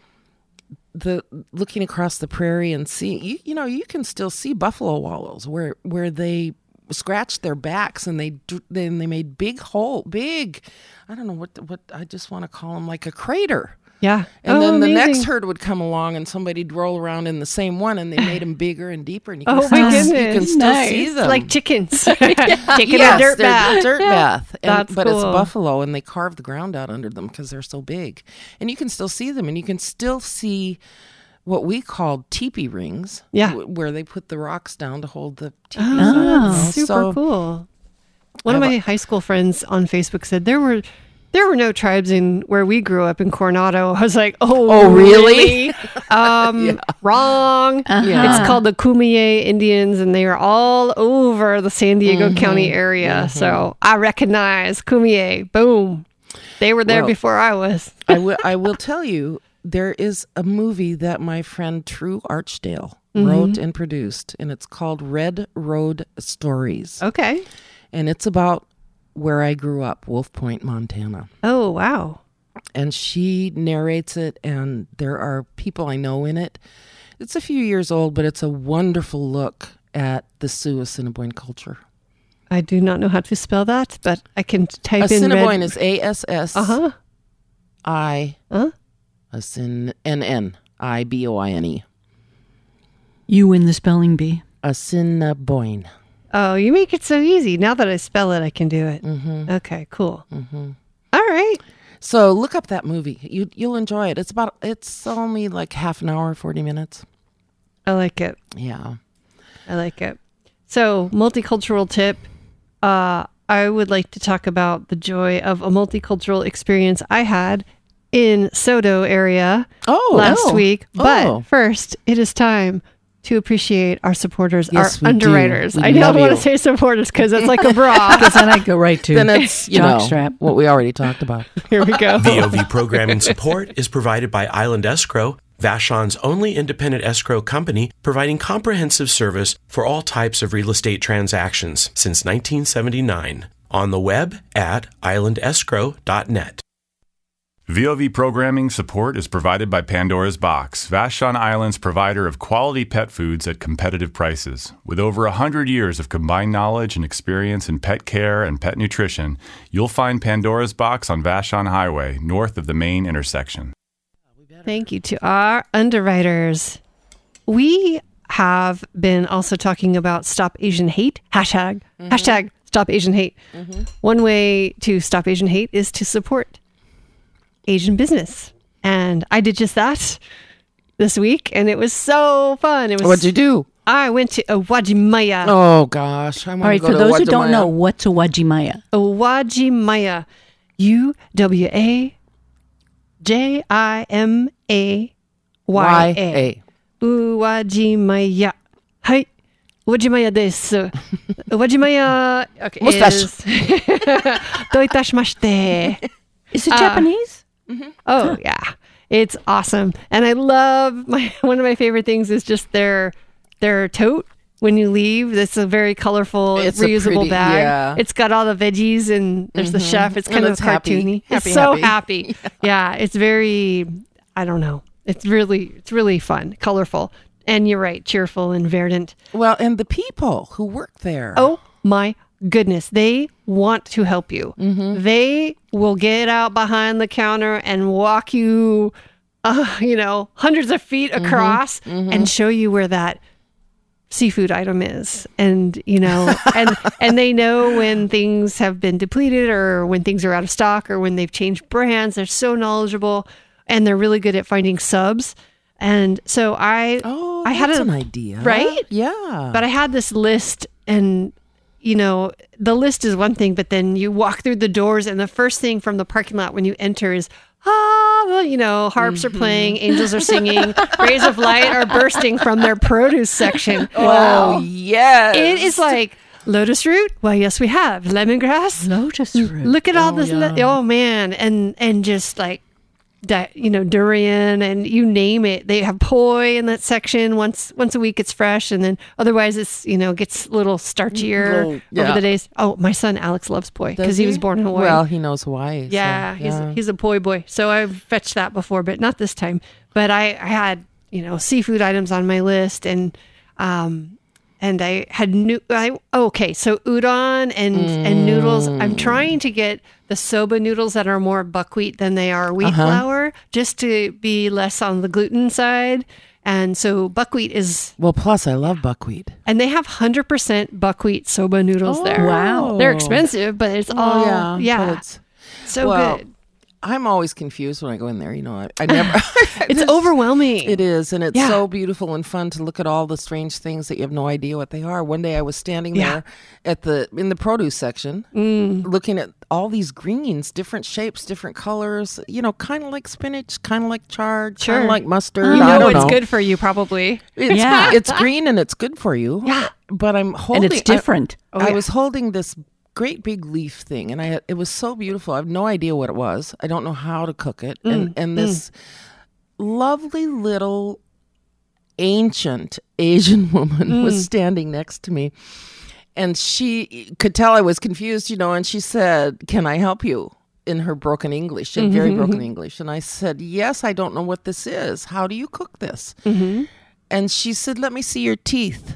the looking across the prairie and see, you, you know, you can still see buffalo wallows where, where they scratched their backs and they dr- then they made big hole, big, I don't know what, what I just want to call them, like a crater. Yeah. And Oh, then the amazing. next herd would come along, and somebody'd roll around in the same one, and they made them bigger and deeper, and you can Oh, my still, you can goodness. still Nice. see them. Like chickens. Taking yes, a dirt they're bath. dirt bath. And, That's but it's cool. buffalo, and they carve the ground out under them because they're so big, and you can still see them, and you can still see what we called teepee rings, Yeah. w- where they put the rocks down to hold the teepees Oh, up, you know? super So- cool. One I of have my high school friends on Facebook said there were there were no tribes in where we grew up in Coronado. I was like, oh, Oh, really? Um, wrong. Yeah. It's called the Kumeyaay Indians, and they are all over the San Diego Mm-hmm. County area. So I recognize Kumeyaay. Boom. They were there Well, before I was. I will. I will tell you, there is a movie that my friend True Archdale wrote and produced, and it's called Red Road Stories, Okay. and it's about where I grew up, Wolf Point, Montana. Oh, wow. And she narrates it, and there are people I know in it. It's a few years old, but it's a wonderful look at the Sioux Assiniboine culture. I do not know how to spell that, but I can type in Assiniboine red. is A S S Uh-huh. I Huh? Assin N N I B O I N E. You win the spelling bee. Assiniboine. Oh, you make it so easy. Now that I spell it, I can do it. Mm-hmm. Okay, cool. Mm-hmm. All right. So look up that movie. You you'll enjoy it. It's about it's only like half an hour, forty minutes. I like it. Yeah. I like it. So, multicultural tip. Uh, I would like to talk about the joy of a multicultural experience I had in Sodo area Oh, last oh. week. But Oh. first, it is time to appreciate our supporters, Yes, our we do. underwriters. We I don't love want to you. say supporters because it's like a bra. Because then I go right to Then it's you know jockstrap. what we already talked about. Here we go. V O V programming support is provided by Island Escrow, Vashon's only independent escrow company, providing comprehensive service for all types of real estate transactions since nineteen seventy-nine. On the web at island escrow dot net. V O V programming support is provided by Pandora's Box, Vashon Island's provider of quality pet foods at competitive prices. With over one hundred years of combined knowledge and experience in pet care and pet nutrition, you'll find Pandora's Box on Vashon Highway, north of the main intersection. Thank you to our underwriters. We have been also talking about Stop Asian Hate. Hashtag, mm-hmm. hashtag Stop Asian Hate. Mm-hmm. One way to stop Asian hate is to support Asian business. And I did just that this week, and it was so fun. It was. What'd you do? I went to Owajimaya. Oh gosh! I All right, for those who don't know, what's a Wajimaya? Owajimaya. U W A J I M A Y A. Owajimaya. Hi. Owajimaya desu. Owajimaya. Okay. Mustache. Do itashimashite. Is it Japanese? Mm-hmm. Oh yeah, it's awesome, and I love my one of my favorite things is just their their tote when you leave. It's a very colorful, It's a reusable pretty- bag. yeah. It's got all the veggies, and there's the chef. It's And kind it's of happy. cartoony. Happy, it's so happy. happy. Yeah, it's very. I don't know. It's really it's really fun, colorful, and you're right, cheerful and verdant. Well, and the people who work there. Oh my goodness, they want to help you. Mm-hmm. They will get out behind the counter and walk you, uh, you know, hundreds of feet across Mm-hmm. and show you where that seafood item is. And, you know, and, and they know when things have been depleted or when things are out of stock or when they've changed brands. They're so knowledgeable and they're really good at finding subs. And so I, Oh, I had that's a- an idea, right? Yeah, But I had this list, and you know, the list is one thing, but then you walk through the doors, and the first thing from the parking lot when you enter is, ah, you know, harps Mm-hmm. are playing, angels are singing, rays of light are bursting from their produce section. wow, yes, It is like lotus root. Well, yes, we have lemongrass. Lotus root. Look at all this. le- oh man, and and just like that, you know, durian and you name it. They have poi in that section. Once once a week, it's fresh, and then otherwise, it's you know gets a little starchier Little- yeah. over the days. Oh, my son Alex loves poi Does because he? was born in Hawaii. Well, he knows Hawaii. so, yeah, he's yeah. he's a poi boy. So I've fetched that before, but not this time. But I, I had you know seafood items on my list, and um. And I had new. I, okay, so udon and and noodles. I'm trying to get the soba noodles that are more buckwheat than they are wheat Uh-huh. flour, just to be less on the gluten side. And so buckwheat is, Well, plus I love buckwheat. and they have one hundred percent buckwheat soba noodles there. Wow. They're expensive, but it's all Oh, yeah, yeah, but it's- so well, good. I'm always confused when I go in there. You know, I, I never. It's There's- overwhelming. It is, and it's Yeah. so beautiful and fun to look at all the strange things that you have no idea what they are. One day I was standing Yeah. there at the in the produce section, Mm. looking at all these greens, different shapes, different colors. You know, kind of like spinach, kind of like chard, kind Sure. of like mustard. You I know don't it's know. good for you, probably. It's, Yeah. it's green and it's good for you. Yeah. but I'm holding. And it's different. I, Oh, I yeah. was holding this great big leaf thing, and I had, it was so beautiful. I have no idea what it was. I don't know how to cook it, Mm, and and this lovely little ancient Asian woman Mm. was standing next to me, and she could tell I was confused, you know. And she said, "Can I help you?" In her broken English, she had very Mm-hmm. broken English, and I said, "Yes, I don't know what this is. How do you cook this?" Mm-hmm. And she said, "Let me see your teeth."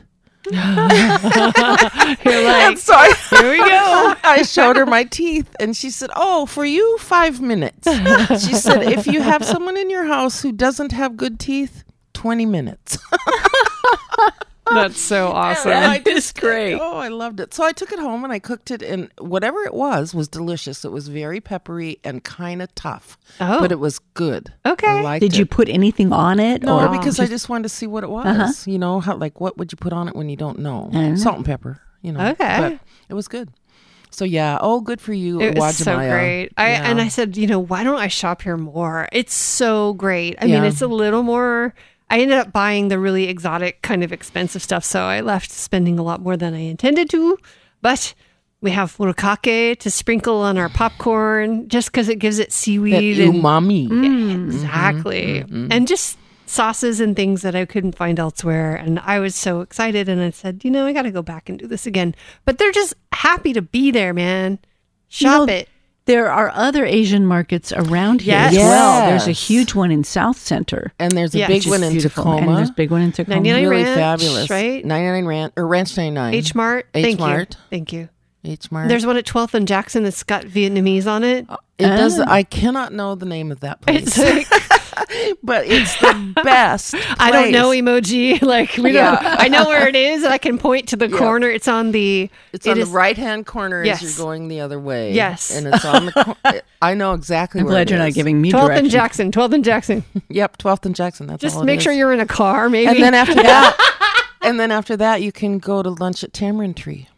You're like, So I, here we go. I showed her my teeth, and she said, "Oh, for you, five minutes." She said, "If you have someone in your house who doesn't have good teeth, twenty minutes." That's so awesome. And I just, It's great. Oh, I loved it. So I took it home and I cooked it, and whatever it was was delicious. It was very peppery and kind of tough, Oh. but it was good. Okay. I liked Did it. you put anything on it? No, or because I just wanted to see what it was. Uh-huh. You know, how like what would you put on it when you don't know? I don't know. Salt and pepper. You know. Okay. But it was good. So yeah. Oh, good for you. It was so Wajimaya. great. I Yeah. and I said, you know, why don't I shop here more? It's so great. I mean, Yeah. it's a little more. I ended up buying the really exotic, kind of expensive stuff, so I left spending a lot more than I intended to. But we have furikake to sprinkle on our popcorn, just because it gives it that seaweed and umami. exactly, and just sauces and things that I couldn't find elsewhere. And I was so excited, and I said, you know, I got to go back and do this again. But they're just happy to be there, man. Shop You know, it. There are other Asian markets around here Yes. as well. There's a Yes. huge one in South Center. And there's a Yeah, big which is one in Beautiful. And Tacoma. there's a big one in Tacoma. ninety-nine Really Ranch, fabulous. right? ninety-nine Ranch or Ranch ninety-nine. H Mart. H Thank Mart. you. Thank you. H Mart. There's one at twelfth and Jackson that's got Vietnamese on it. It does. Ah. I cannot know the name of that place, It's like, but it's the best. I don't know place. emoji. Like we Yeah. don't. I know where it is, and I can point to the Yeah. corner. It's on the. It's it on is- the right hand corner Yes. as you're going the other way. Yes. and it's on the. Cor- I know exactly. I'm where glad it you're not is. giving me twelfth and directions. Jackson. twelfth and Jackson. Yep, twelfth and Jackson. That's Just all it make sure is. you're in a car, maybe. And then after that, and then after that, you can go to lunch at Tamarind Tree.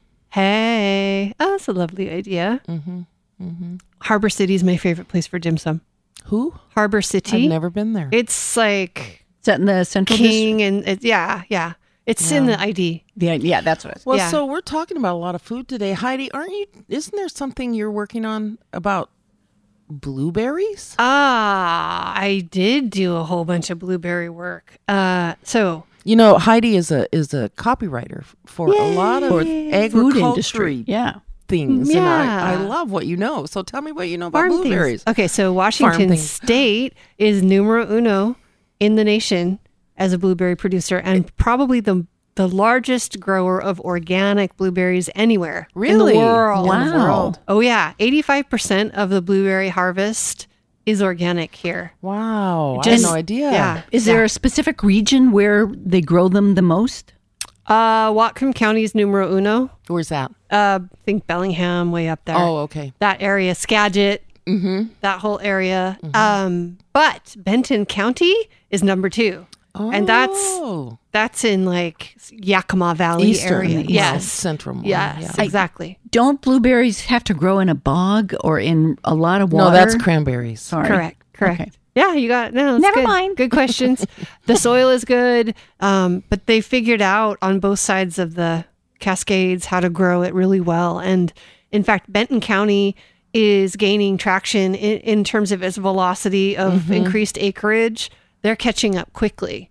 Hey, oh, that's a lovely idea. Mm-hmm. Mm-hmm. Harbor City is my favorite place for dim sum. Who? Harbor City. I've never been there. It's like Is that in the Central District? King, and it, yeah, yeah. It's in the I D. Yeah, yeah, that's what. Well, Yeah. so we're talking about a lot of food today. Heidi, aren't you? Isn't there something you're working on about blueberries? Ah, I did do a whole bunch of blueberry work. Uh, so You know, Heidi is a is a copywriter for a lot of For food agriculture industry. Yeah. things, and I, Yeah. I love what you know. So tell me what you know about farm blueberries. things. Okay, so Washington things. State is numero uno in the nation as a blueberry producer, and probably the the largest grower of organic blueberries anywhere in Really? the world. Wow. In the world. Oh yeah, eighty-five percent of the blueberry harvest is organic here. Wow, I Just- had no idea. Yeah. Is there a specific region where they grow them the most? Uh, Whatcom County is numero uno. Where's that? Uh, I think Bellingham, way up there. Oh, okay. That area, Skagit, that whole area. Um, but Benton County is number two, and that's Oh. that's in like Yakima Valley Eastern, area. well, Yes, central. more, yes, yeah. exactly. Don't blueberries have to grow in a bog or in a lot of water? No, that's cranberries. Sorry. Correct, correct. Okay. Yeah, you got no. it's Never good. mind. Good questions. The soil is good, um, but they figured out on both sides of the Cascades how to grow it really well. And in fact, Benton County is gaining traction in, in terms of its velocity of Mm-hmm. increased acreage. They're catching up quickly.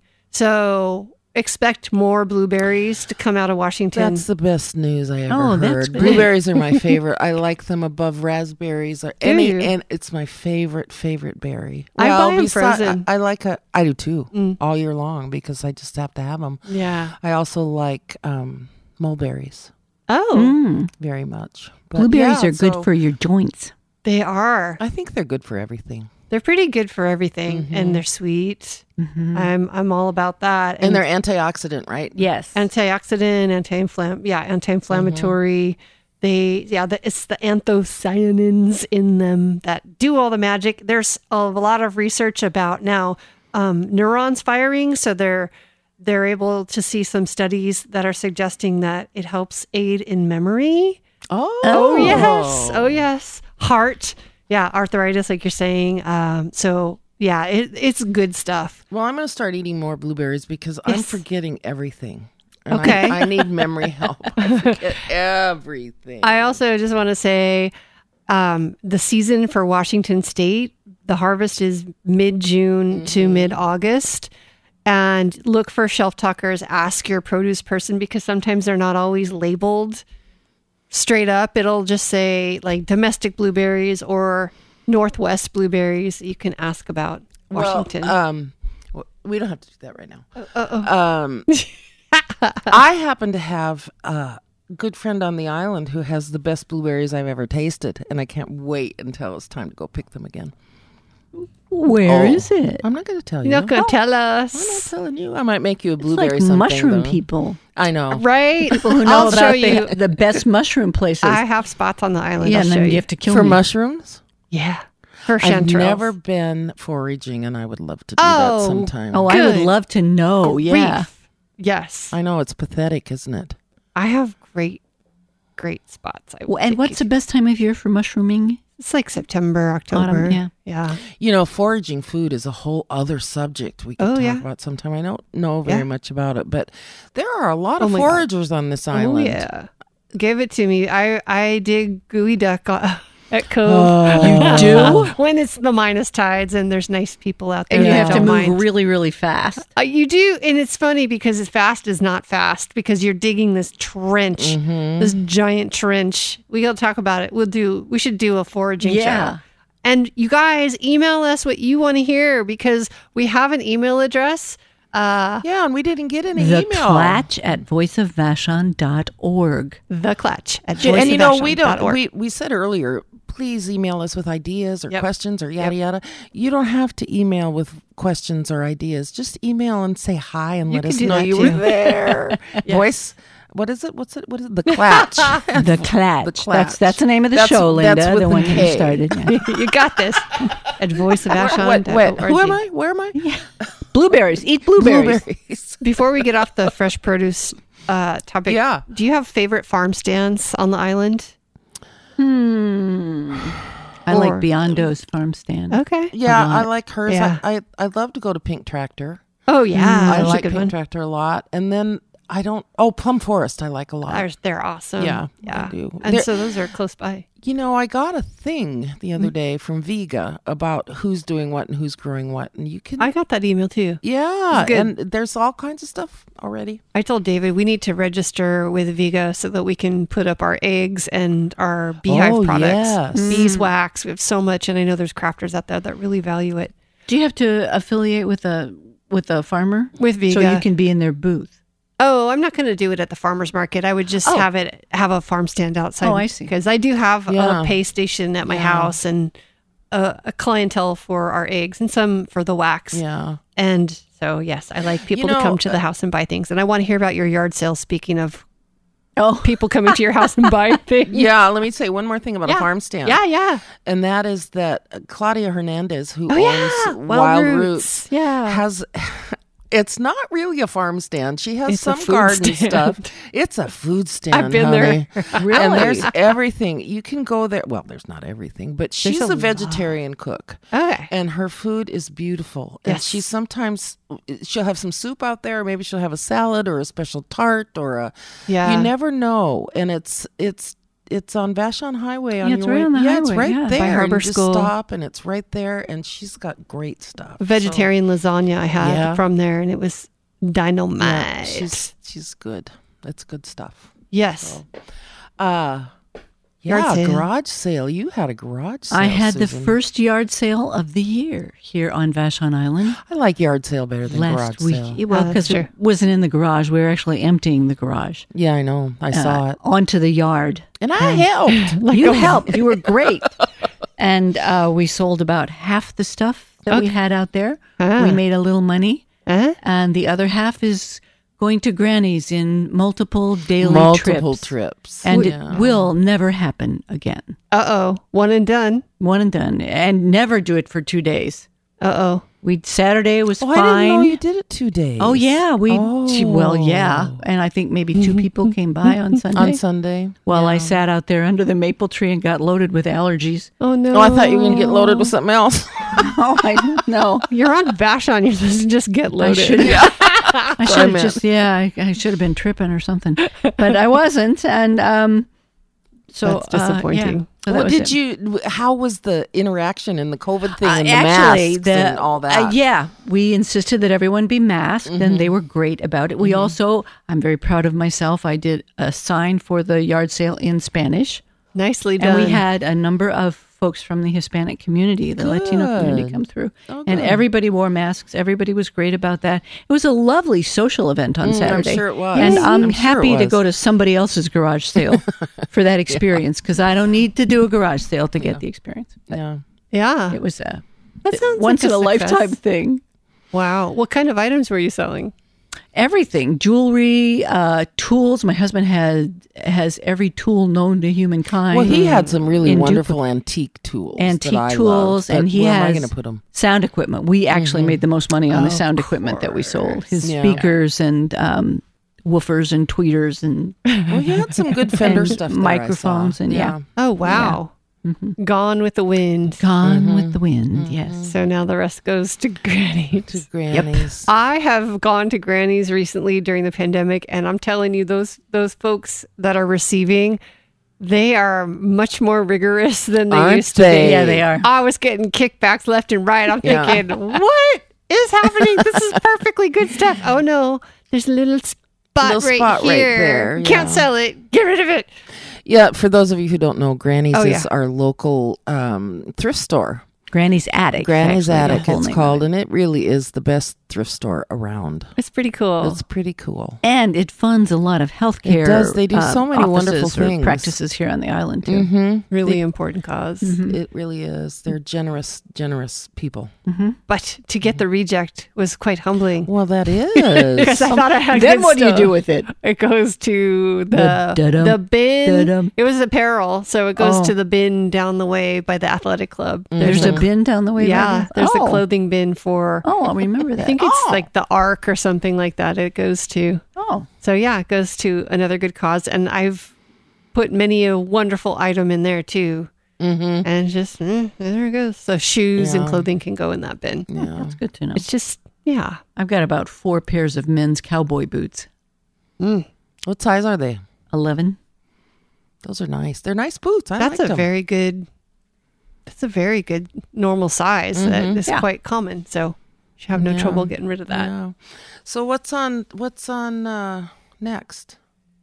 So expect more blueberries to come out of Washington. That's the best news I ever Oh, that's heard. great. Blueberries are my favorite. I like them above raspberries or Do any, you? and it's my favorite favorite berry. I buy 'em besi- frozen. I, I like a. I do too, Mm. all year long because I just have to have them. yeah. I also like um, mulberries Oh, Mm. very much. But Blueberries yeah, are good so for your joints. they are. I think they're good for everything, They're pretty good for everything, Mm-hmm. and they're sweet. I'm I'm all about that. and they're antioxidant, right? Yes. antioxidant, anti-inflam, yeah, anti-inflammatory. They, yeah, the, it's the anthocyanins in them that do all the magic. There's a lot of research about now um, neurons firing, so they're they're able to see some studies that are suggesting that it helps aid in memory. Oh, Oh yes, oh yes, heart, yeah, arthritis, like you're saying. Um, so yeah, it, it's good stuff. Well, I'm going to start eating more blueberries because I'm Yes. forgetting everything. And Okay. I, I need memory help. I forget everything. I also just want to say um, the season for Washington State, the harvest is mid June to mid August. And look for shelf talkers. Ask your produce person because sometimes they're not always labeled straight up. It'll just say like domestic blueberries or Northwest blueberries. You can ask about Washington. Well, um, w- we don't have to do that right now. Um, I happen to have a good friend on the island who has the best blueberries I've ever tasted, and I can't wait until it's time to go pick them again. Where Oh. is it? I'm not going to tell you. You're not going to tell I'm not us. telling you. I might make you a It's blueberry like something. mushroom though. people. I know. Right? People who know I'll show about you. the, the best mushroom places. I have spots on the island. yeah, I'll and show then you. you have to kill For me. mushrooms? Yeah. For I've chanterelles. never been foraging, and I would love to do Oh. that sometime. Oh, I would Good love to know. Yeah. Grief. Yes. I know it's pathetic, isn't it? I have great, great spots. I Well, and think what's the you- best time of year for mushrooming? It's like September, October. Autumn, yeah. Yeah. You know, foraging food is a whole other subject we could Oh, talk yeah. about sometime. I don't know very Yeah. much about it, but there are a lot Oh of my God. foragers on this island. Oh, yeah. Give it to me. I, I dig gooey duck uh, at Cove. Oh. You do? When it's the minus tides and there's nice people out there. And you that have to don't move mind. really, really fast. Uh, you do, and it's funny because it's fast is not fast because you're digging this trench, Mm-hmm. this giant trench. We gotta talk about it. We'll do. We should do a foraging Yeah. show. And you guys email us what you want to hear because we have an email address. Uh, Yeah, and we didn't get any The email. Clatch at voice of vashon dot org. the clutch at And you know, we don't. voiceofvashon.org. We we said earlier, please email us with ideas or Yep. questions or yada yada. You don't have to email with questions or ideas. Just email and say hi and You let can us do know that you too. were there. Voice. What is it? What's it? What is it? The Clatch. The Clatch. The Clatch. That's that's the name of the That's- show, that's Linda. with The the one that you K. started. Yeah. you got this at voice of Wait, vashon wait, wait, who am I? Where am I? Blueberries. Eat blueberries. Blueberries. Before we get off the fresh produce uh, topic, Yeah. do you have favorite farm stands on the island? I Or- like Biondo's farm stand. Okay. Yeah, A I lot. like hers. Yeah. I, I I love to go to Pink Tractor. Oh yeah, I that's like a good Pink one. Tractor a lot. And then I don't. Oh, Plum Forest. I like a lot. They're, they're awesome. Yeah, yeah. I do. And They're- so those are close by. You know, I got a thing the Mm. other day from Vega about who's doing what and who's growing what, and you can. I got that email too. yeah, It's good. and there's all kinds of stuff already. I told David we need to register with Vega so that we can put up our eggs and our beehive Oh, products, yes. beeswax. We have so much, and I know there's crafters out there that really value it. Do you have to affiliate with a with a farmer With Vega, so you can be in their booth? Oh, I'm not going to do it at the farmer's market. I would just Oh. have it have a farm stand outside. Oh, I see. Because I do have Yeah. a pay station at my Yeah. house and a, a clientele for our eggs and some for the wax. Yeah. And so, yes, I like people You to know, come to the house and buy things. And I want to hear about your yard sale. Speaking of Oh, people coming to your house and buying things. Yeah, let me say one more thing about Yeah. a farm stand. Yeah, yeah. And that is that uh, Claudia Hernandez, who Oh, yeah. owns Wild Wild, Roots. Roots, Yeah. has. It's not really a farm stand. She has It's a some food garden stand. stuff. It's a food stand. I've been honey. there. And Really? there's everything. You can go there. Well, there's not everything, but she's a a, lot. vegetarian cook. Okay. And her food is beautiful. And Yes. she sometimes she'll have some soup out there, or maybe she'll have a salad or a special tart or a Yeah. you never know. And it's it's it's on Vashon Highway on Yeah, it's your right way. on the yeah, it's highway, right yeah. By there. and Harbor you just School. stop and it's right there and she's got great stuff. So, Vegetarian lasagna I had Yeah. from there, and it was dynamite. yeah, she's she's good. It's good stuff. yes. Uh Yard yeah, sale. garage sale. You had a garage sale. I had the Susan. first yard sale of the year here on Vashon Island I like yard sale better than last garage week. sale. Well, Oh, that's because it true. wasn't in the garage. We were actually emptying the garage Yeah, I know. I saw uh, it. onto the yard. And I helped. you helped. You were great. And uh, we sold about half the stuff that we had out there. Ah. We made a little money. Huh? And the other half is going to Granny's in multiple daily Multiple trips. trips. And Yeah. it will never happen again. Uh oh. One and done. One and done. And never do it for two days. Uh oh. We Saturday was Oh, I fine. didn't know you did it two days. Oh yeah, we Oh. well yeah, and I think maybe two people came by on Sunday. On Sunday. while I Yeah. sat out there under the maple tree and got loaded with allergies. Oh no. Oh, I thought you were going to get loaded with something else. Oh, I didn't know. You're on Vashon. You're supposed to just get I loaded. should have. I should have meant. just yeah. I, I should have been tripping or something, but I wasn't, and um, so That's disappointing. Uh, yeah. So that What was did it. you? How was the interaction and the COVID thing Uh, and the actually, masks the- and all that? uh, yeah, we insisted that everyone be masked, and they were great about it. We also, I'm very proud of myself. I did a sign for the yard sale in Spanish, Nicely done. and we had a number of folks from the Hispanic community, the Latino community, Good. come through, Oh, and good. everybody wore masks. Everybody was great about that. It was a lovely social event on Mm, I'm Saturday. sure it was. and I'm, I'm sure happy it to was. go to somebody else's garage sale for that experience because I don't need to do a garage sale to get the experience. yeah. Yeah. It was uh, That sounds once like in a success. lifetime thing. Wow. What kind of items were you selling? Everything, jewelry, uh, tools. My husband had has every tool known to humankind. Well, he had some really In wonderful antique tools. antique that I tools, loved, but and he where has am I going to put them? sound equipment. We actually made the most money on the Of sound equipment that we sold. His Yeah. speakers and um, woofers and tweeters and Well, he had some good Fender and stuff. There, microphones I saw. and yeah. Oh, wow. Gone with the wind. Gone with the wind. Yes. So now the rest goes to Granny. to Granny's. I have gone to Granny's recently during the pandemic, and I'm telling you, those those folks that are receiving, they are much more rigorous than they Aren't used to they? be. Yeah, they are. I was getting kickbacks left and right. I'm Yeah. thinking, what is happening? This is perfectly good stuff. Oh no, there's a little spot, Little right, spot right here. there, Can't yeah. sell it. Get rid of it. Yeah, for those of you who don't know, Granny's Oh, is yeah. our local um, thrift store. Granny's Attic. Granny's actually, the Attic, whole it's name of called, it. and it really is the best thrift store around. It's pretty cool. It's pretty cool. And it funds a lot of healthcare. It does. They do uh, so many wonderful offices or things. practices here on the island too. Mm-hmm. really important because It really is. They're generous, generous people. But to get the reject was quite humbling. Well, that is. Because I thought I had Then good what do you stuff. do with it? It goes to the The da-dum, the bin. da-dum. It was apparel, so it goes Oh. to the bin down the way by the athletic club. There's a bin down the way. by yeah, there? there's oh. a clothing bin for. Oh, I remember I that. think it's oh. like the Ark or something like that. It goes to. Oh, So yeah, it goes to another good cause, and I've put many a wonderful item in there too. Mm-hmm. And just mm, there it goes. So shoes and Yeah. clothing can go in that bin. Yeah. that's good to know. It's just yeah. I've got about four pairs of men's cowboy boots. What size are they? Eleven. Those are nice. They're nice boots. I That's like a them. very good. That's a very good normal size that is Yeah. quite common. So you should have no Yeah. trouble getting rid of that. Yeah. So what's on what's on uh, next?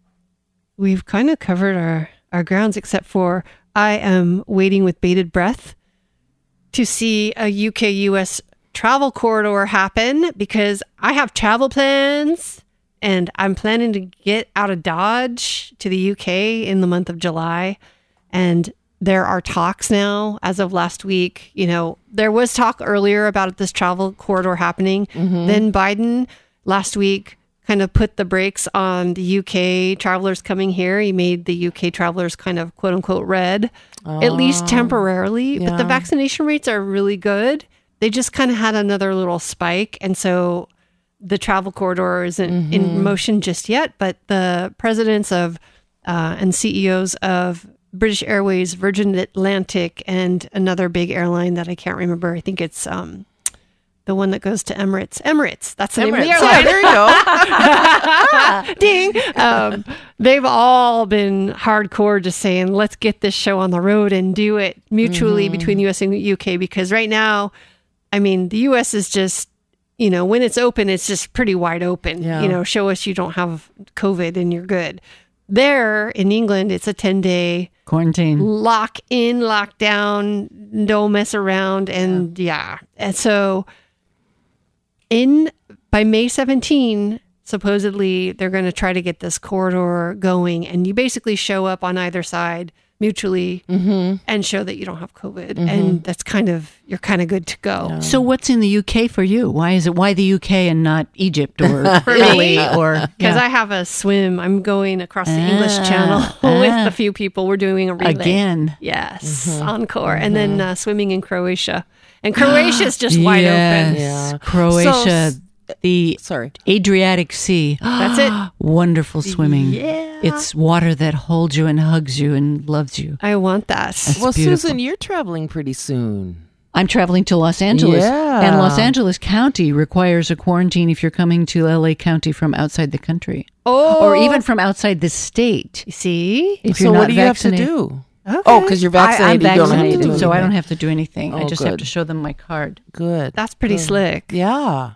We've kind of covered our our grounds, except for I am waiting with bated breath to see a U K U S travel corridor happen because I have travel plans and I'm planning to get out of Dodge to the U K in the month of July. And there are talks now as of last week. You know, there was talk earlier about this travel corridor happening. Then Biden last week kind of put the brakes on the U K travelers coming here. He made the U K travelers kind of quote unquote red, at least temporarily. But the yeah. vaccination rates are really good. They just kind of had another little spike. And so the travel corridor isn't in motion just yet. But the presidents of uh, and C E Os of British Airways, Virgin Atlantic, and another big airline that I can't remember. I think it's um, the one that goes to Emirates. Emirates. That's the name of the Emirates. airline. Yeah, there you go. Ding. Um, they've all been hardcore just saying, let's get this show on the road and do it mutually between U S and U K. Because right now, I mean, the U S is just, you know, when it's open, it's just pretty wide open. Yeah. You know, show us you don't have COVID and you're good. There in England, it's a ten day Quarantine. lock in, lock down, no mess around. And yeah. And so in by May seventeenth, supposedly they're going to try to get this corridor going. And you basically show up on either side mutually and show that you don't have COVID. And that's kind of, you're kind of good to go. So what's in the U K for you? Why is it why the U K and not Egypt or Italy or Because yeah. I have a swim. I'm going across the English Ah, Channel ah. with a few people. We're doing a relay. again? Yes, encore. And then uh, swimming in Croatia. And Croatia's just wide open. Yes. Yeah. Croatia, So- the Sorry. Adriatic Sea. That's it. Wonderful swimming. Yeah. It's water that holds you and hugs you and loves you. I want that. That's Well, beautiful. Susan, you're traveling pretty soon. I'm traveling to Los Angeles. Yeah. And Los Angeles County requires a quarantine if you're coming to L A County from outside the country. Oh. Or even from outside the state. You see? If So you're what not do you vaccinated. have to do? Okay. Oh, because you're vaccinated. I, I'm you don't have to vaccinated, do anything. so I don't have to do anything. I Oh, just have good. to show them my card. Good. That's pretty Good. slick. Yeah.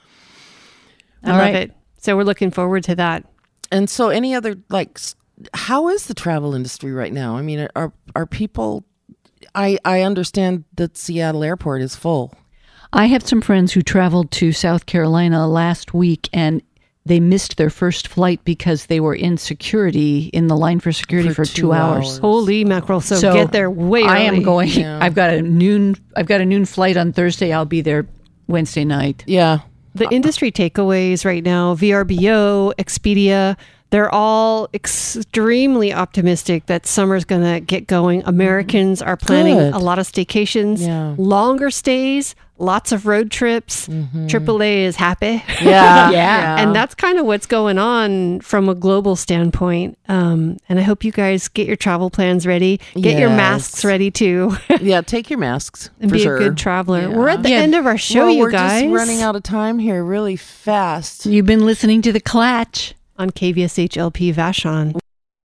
I All love right. it. So we're looking forward to that. And so, any other like, s- how is the travel industry right now? I mean, are are people? I I understand that Seattle Airport is full. I have some friends who traveled to South Carolina last week, and they missed their first flight because they were in security, in the line for security for, For two, two hours. hours. Holy mackerel! So, So get there way early. I am going. Yeah. I've got a noon. I've got a noon flight on Thursday. I'll be there Wednesday night. Yeah. The industry takeaways right now, V R B O, Expedia, they're all extremely optimistic that summer's going to get going. Americans are planning Good. a lot of staycations, Yeah. longer stays, lots of road trips. triple A is happy. Yeah. Yeah. And that's kind of what's going on from a global standpoint. Um, and I hope you guys get your travel plans ready. Get your Yes. masks ready too. Yeah. Take your masks. And for be sure. a good traveler. Yeah. We're at the Yeah. end of our show, well, you we're guys. just running out of time here really fast. You've been listening to The Clatch. On K V S H L P Vashon.